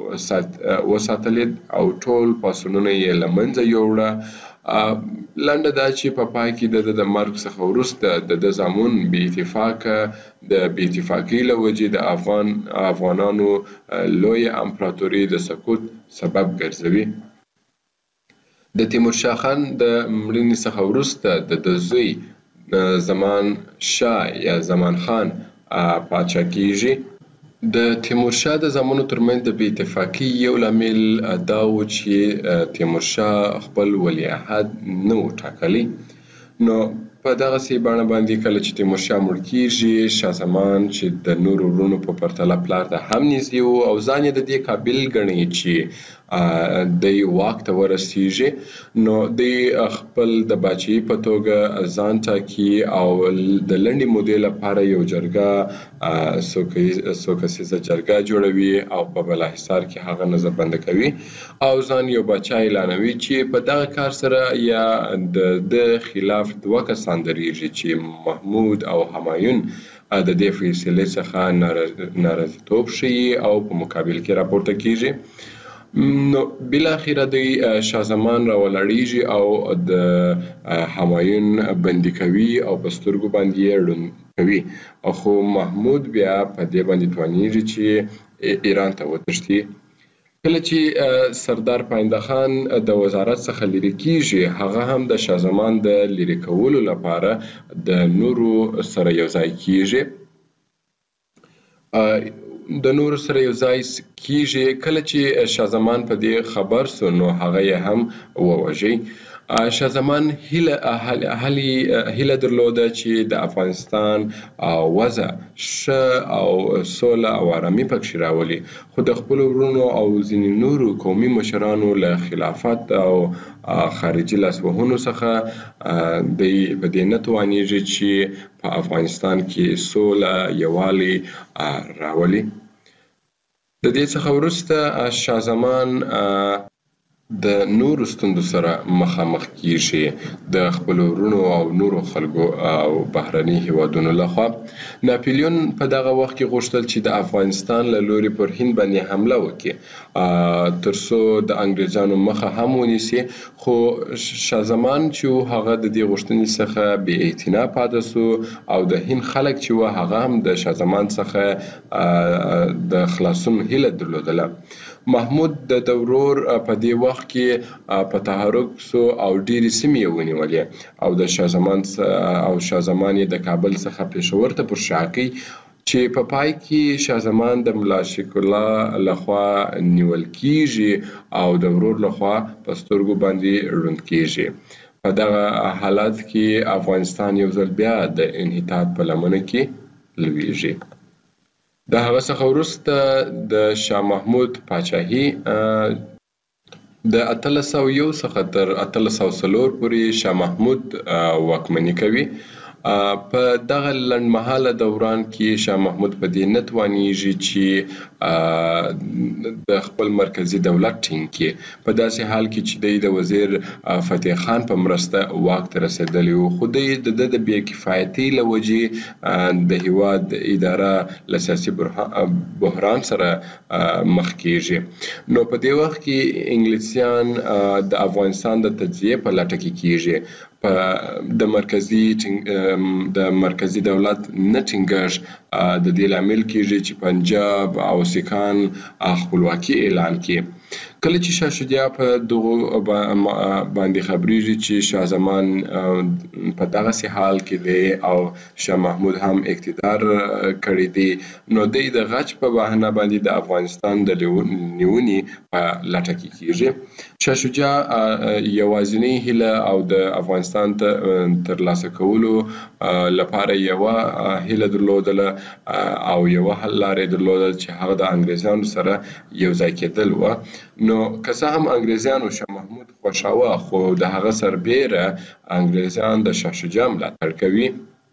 وساتلې او ټول پاڅونونه یې له منځه یوړه. لنډه دا چې په پای کې د مرګ څخه وروسته د زامن د بې اتفاقۍ له وجې د افغانانو لویه امپراتوري د سقوط سبب ګرځوي. د تیمورشاه خان د مړینې څخه وروسته د زوی زمان شاه یا زمان خان پاچا کیږي. د تیمورشاه د زامنو ترمنځ د بې اتفاقۍ یو لامل دا و چې تیمورشاه خپل ولیعهد نه و ټاکلی. نو په دغسې بڼه باندې کله چې تیمورشاه مړ کیږي شاه زمان چې د نورو وروڼو په پرتله پلار ته هم نږدې و او ځان یې د دې قابل ګڼي چې دی واک ته ورسیږي نو دی خپل د باچاهي په توګه ځان ټاکي او د لنډې مودې لپاره یو جرګه څو کسیزه جرګه جوړوي او په بالاحصار کې هغه نظربنده کوي او ځان یو باچا اعلانوي چې په دغه کار سره یا د خلاف 2 کسان درېږي چې محمود او همایون د دې فیصلې څخه ناراضیتوب ښیي او په مقابل کې راپورته کیږي. نو بالاخره د شاه زمان راولاړیږي او د همایون بندي کوي او په سترګو باندې یې ړوند کوي. خو محمود بیا په دې باندې توانیږي چې ایران ته وتښتي. کله چې سردار پاینده خان د وزارت څخه لرې کیږي هغه هم د شاه زمان د لرې کولو لپاره د نورو سره یو ځای کیږي. کله چې شاه زمان په دې خبر سو نو هغه یې هم ووژي. شاه زمان هیله درلوده چې د افغانستان وضع ښه او سوله او آرامي پکښې راولي خو د خپلو وروڼو او ځینې نورو قومي مشرانو له خلافت او خارجي لاسوهنو څخه دی په دې نه توانیږي چې په افغانستان کې سوله یووالی راولي. د دې څخه وروسته شاه زمان د نورو ستونزو سره مخامخ کیږي د خپلو وروڼو او نورو خلکو او بهرني هیوادونو لخوا. ناپلیون په دغه وخت کې غوښتل چې د افغانستان له لوري پر هند باندې حمله وکړي ترڅو د انګریزانو مخه هم ونیسي خو شاه زمان چې هغه د دې غوښتنې څخه بې اعتنا پاتې سو او د هند خلک چې هغه هم د شاه زمان څخه د خلاصون هیله درلودله. محمود د ورور په دې وخت کې په تحرک سو او ډېرې سیمې یې ونیولې او د شاه زمان یې د کابل څخه پېښور ته پر شا کړ چې په پای کې شاه زمان د ملا شیخ الله لخوا نیول کیږي او د ورور لخوا په سترګو باندې ړوند کیږي. په دغه حالت کې افغانستان یو ځل بیا د انحطاط په لمنه کې لویږي. د هغه څخه وروسته د شاه محمود پاچاهي د 1801 څخه تر 1804 پورې شاه محمود واکمني کوي په دغه لنډمهاله دوران کې شاه محمود په دې نتوانیږي چې د خپل مرکزی دولت ټینګ کړي په داسې حال کې چې د وزیر فتح خان په مرسته واک ته رسیدلی و خو د بې کفایتۍ له وجې د هیواد اداره له سیاسي بحران سره مخ کیږي نو په دې وخت کې انګلیسیان د افغانستان د تجزیه په لټه کې کیږي د مرکزی دولت نه ټینګښت د دې لامل کیږي چې پنجاب او سیکان خپلواکي اعلان کړي کله چې شاه شجاع په دغه باندې خبرېږي چې شاه زمان په دغه حال کې دی او شاه محمود هم اقتدار کړی دی نو د غچ په بهانه باندې د افغانستان د نیونې په لټه کې کیږي شاه شجاع یوازینی هیله او د افغانستان ترلاسه کولو لپاره یو هیله درلودله او یو حل لارې درلودل چې هغه د انګریزانو سره یو ځای کېدل و نو که څه هم انګریزانو شاه محمود خوښاوه خو د هغه سربیره انګریزان د شاه شجاع ملاتړ کوي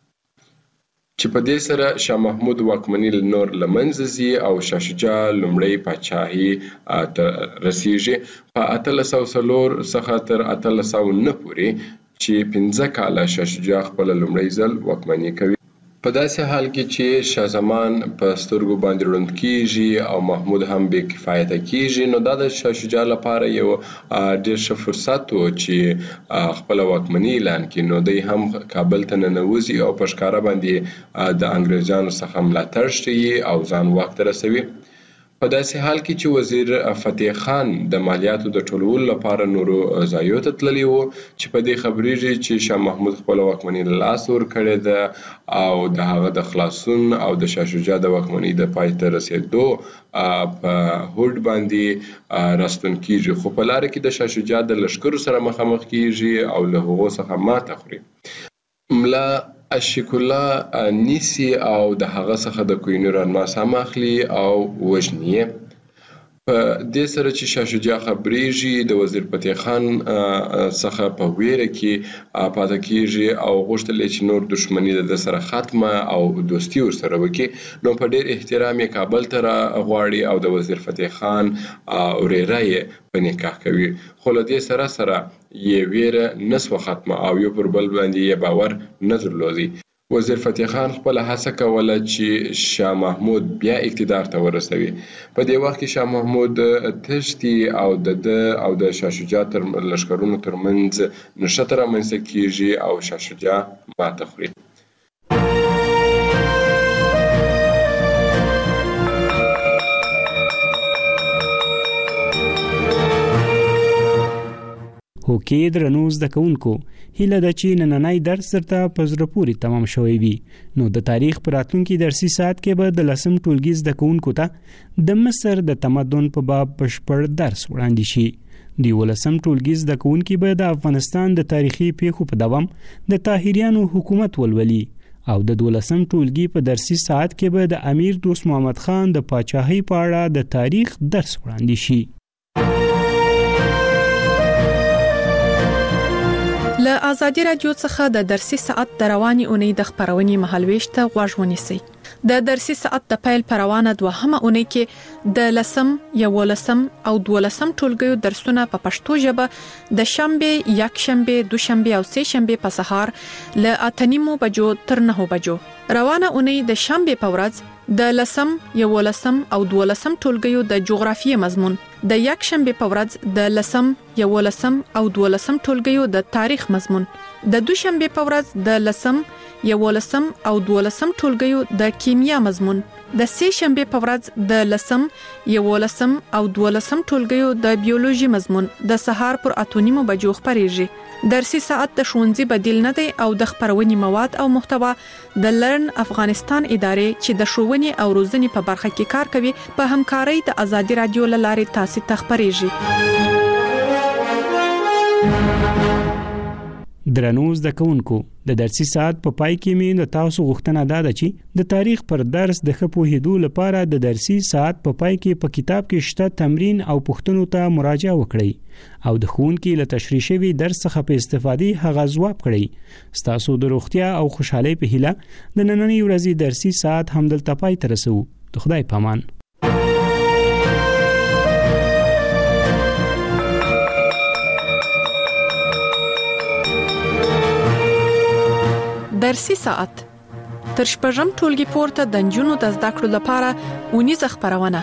چې په دې سره شاه محمود واکمني نور له منځه ځي او شاه شجاع لومړی پاچاهي رسیږي په 1804 څخه تر 1809 پورې چې 15 کاله شاه شجاع خپل لومړی ځل واکمني کوي په داسې حال کې چې شاه زمان په سترګو باندې ړوند کیږي او محمود هم بې کفایته کیږي نو دا د شاه شجاع لپاره یو ډېر ښه فرصت و چې خپل واکمني اعلان کړي نو دی هم کابل ته ننوځي او په ښکاره باندې د انګریزانو څخه ملاتړ ښیي او ځان واک ته رسوي په داسې حال کې چې وزیر فتح خان د مالیاتو د ټولولو لپاره نورو ځایونو ته تللی و چې په دې خبرېږي چې شاه محمود خپل واکمني له لاسه ورکړې ده او د هغه د خلاصون او د شاه شجاع د واکمنۍ د پای ته رسېدو په هوډ باندې راستون کیږي خو په لاره کې د شاه شجاع د لښکرو سره مخامخ کیږي او له هغو څخه ماته خوري ملا اشیک الله نیسی او د هغه څخه د کوهینور الماس هم اخلي او وژني په دې سره چې شاه شجاع خبرېږي د وزیر فتح خان څخه په ویره کې پاتې کیږي او غوښتل چې نور دښمني د سره ختمه او دوستي ورسره وکړي نو په ډېر احترام یې کابل ته غواړي او د وزیر فتح خان وريره یې په نکاح کوي خو له دې سره یې ویره نسوه ختمه او یو پر بل باندې یې باور نه درلودي وزیر فتح خان خپل هڅه کوله چې شاه محمود بیا اقتدار ته ورسوي په دې وخت کې شاه محمود تښتي او د شاه شجاع تر لښکرونو ترمنځ نښته رامنځته کیږي او شاه شجاع ماته خوري هوکې درنو زده کوونکو هیله ده چې نننی درس درته په زړه پورې تمام شوی وي نو د تاریخ په راتلونکي درسي ساعت کې به د 10م ټولګي زده کوونکو ته د مصر د تمدن په باب بشپړ درس وړاندې شي د 11م ټولګي زده کوونکي به د افغانستان د تاریخي پیښو په دوام د طاهریانو حکومت ولولي او د 12م ټولګي په درسي ساعت کې به د امیر دوست محمد خان د پاچاهۍ په اړه د تاریخ درس وړاندې شي له ازادي رادیو څخه د درسي ساعت د رواني اونۍ د خبرونې مهالويش ته غوږ ونیسئ د درسي ساعت د پیل پروانه دوهمه اونۍ کې د 10م 11م او 12م ټولګیو درسونه په پښتو ژبه د شنبه یکشنبه دوشنبه او سه شنبه په سهار ل 8:30 بجو تر 9 بجو روانه اونۍ د شنبه په ورځ د 10م 11م او 12م ټولګیو د جغرافیې مضمون د یکشنبه په ورځ د 10م 11م او 12م ټولګیو د تاریخ مضمون د دوشنبه په ورځ د 10م 11م او 12م ټولګیو د کیمیا مضمون د سه شنبه په ورځ د 10م 11م او 12م ټولګیو د بیولوژي مضمون د سهار پر 8:30 بجو خبرېږي درسي ساعت د ښوونځي بدیل نه دی او د خبرونې مواد او محتوا د لرن افغانستان ادارې چې د ښوونې او روزنې په برخه کې کار کوي په همکارۍ د ازادي رادیو لارې تاسو ته خبرېږي درنو زده کوونکو د درسي ساعت په پای کې مې د تاسو غوښتنه ده چې د تاریخ پر درس د ښه پوهېدو لپاره د درسي ساعت په پای کې په کتاب کې شته تمرین او پوښتنو ته مراجعه وکړئ او د ښوونکي له تشریح شوي درس څخه په استفادې هغه ځواب کړئ. ستاسو د روغتیا او خوشحالۍ په هیله د نننۍ ورځې درسي ساعت همدلته پای ته رسوو. د خدای په امان. درسي ساعت تر شپږم ټولګي پورته د نجونو د زده کړو لپاره اونیزه خپرونه.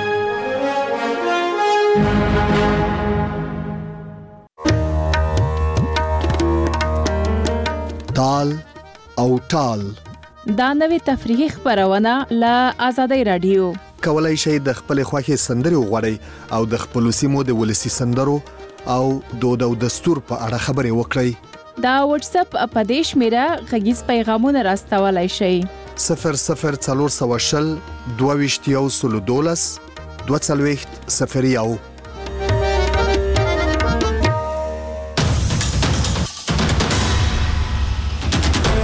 تال او ټال دا نوې تفریحي خپرونه له آزادۍ رادیو. کولای شئ د خپل خوښي سندري وغواړئ او د خپل سیمو د ولسی سندرو او دود او دستور په اړه خبرې وکړئ. دا واتس اپ اپدیش میرا غږیز پیغامونه راستولای شئ. 00 420 22 12 20 01.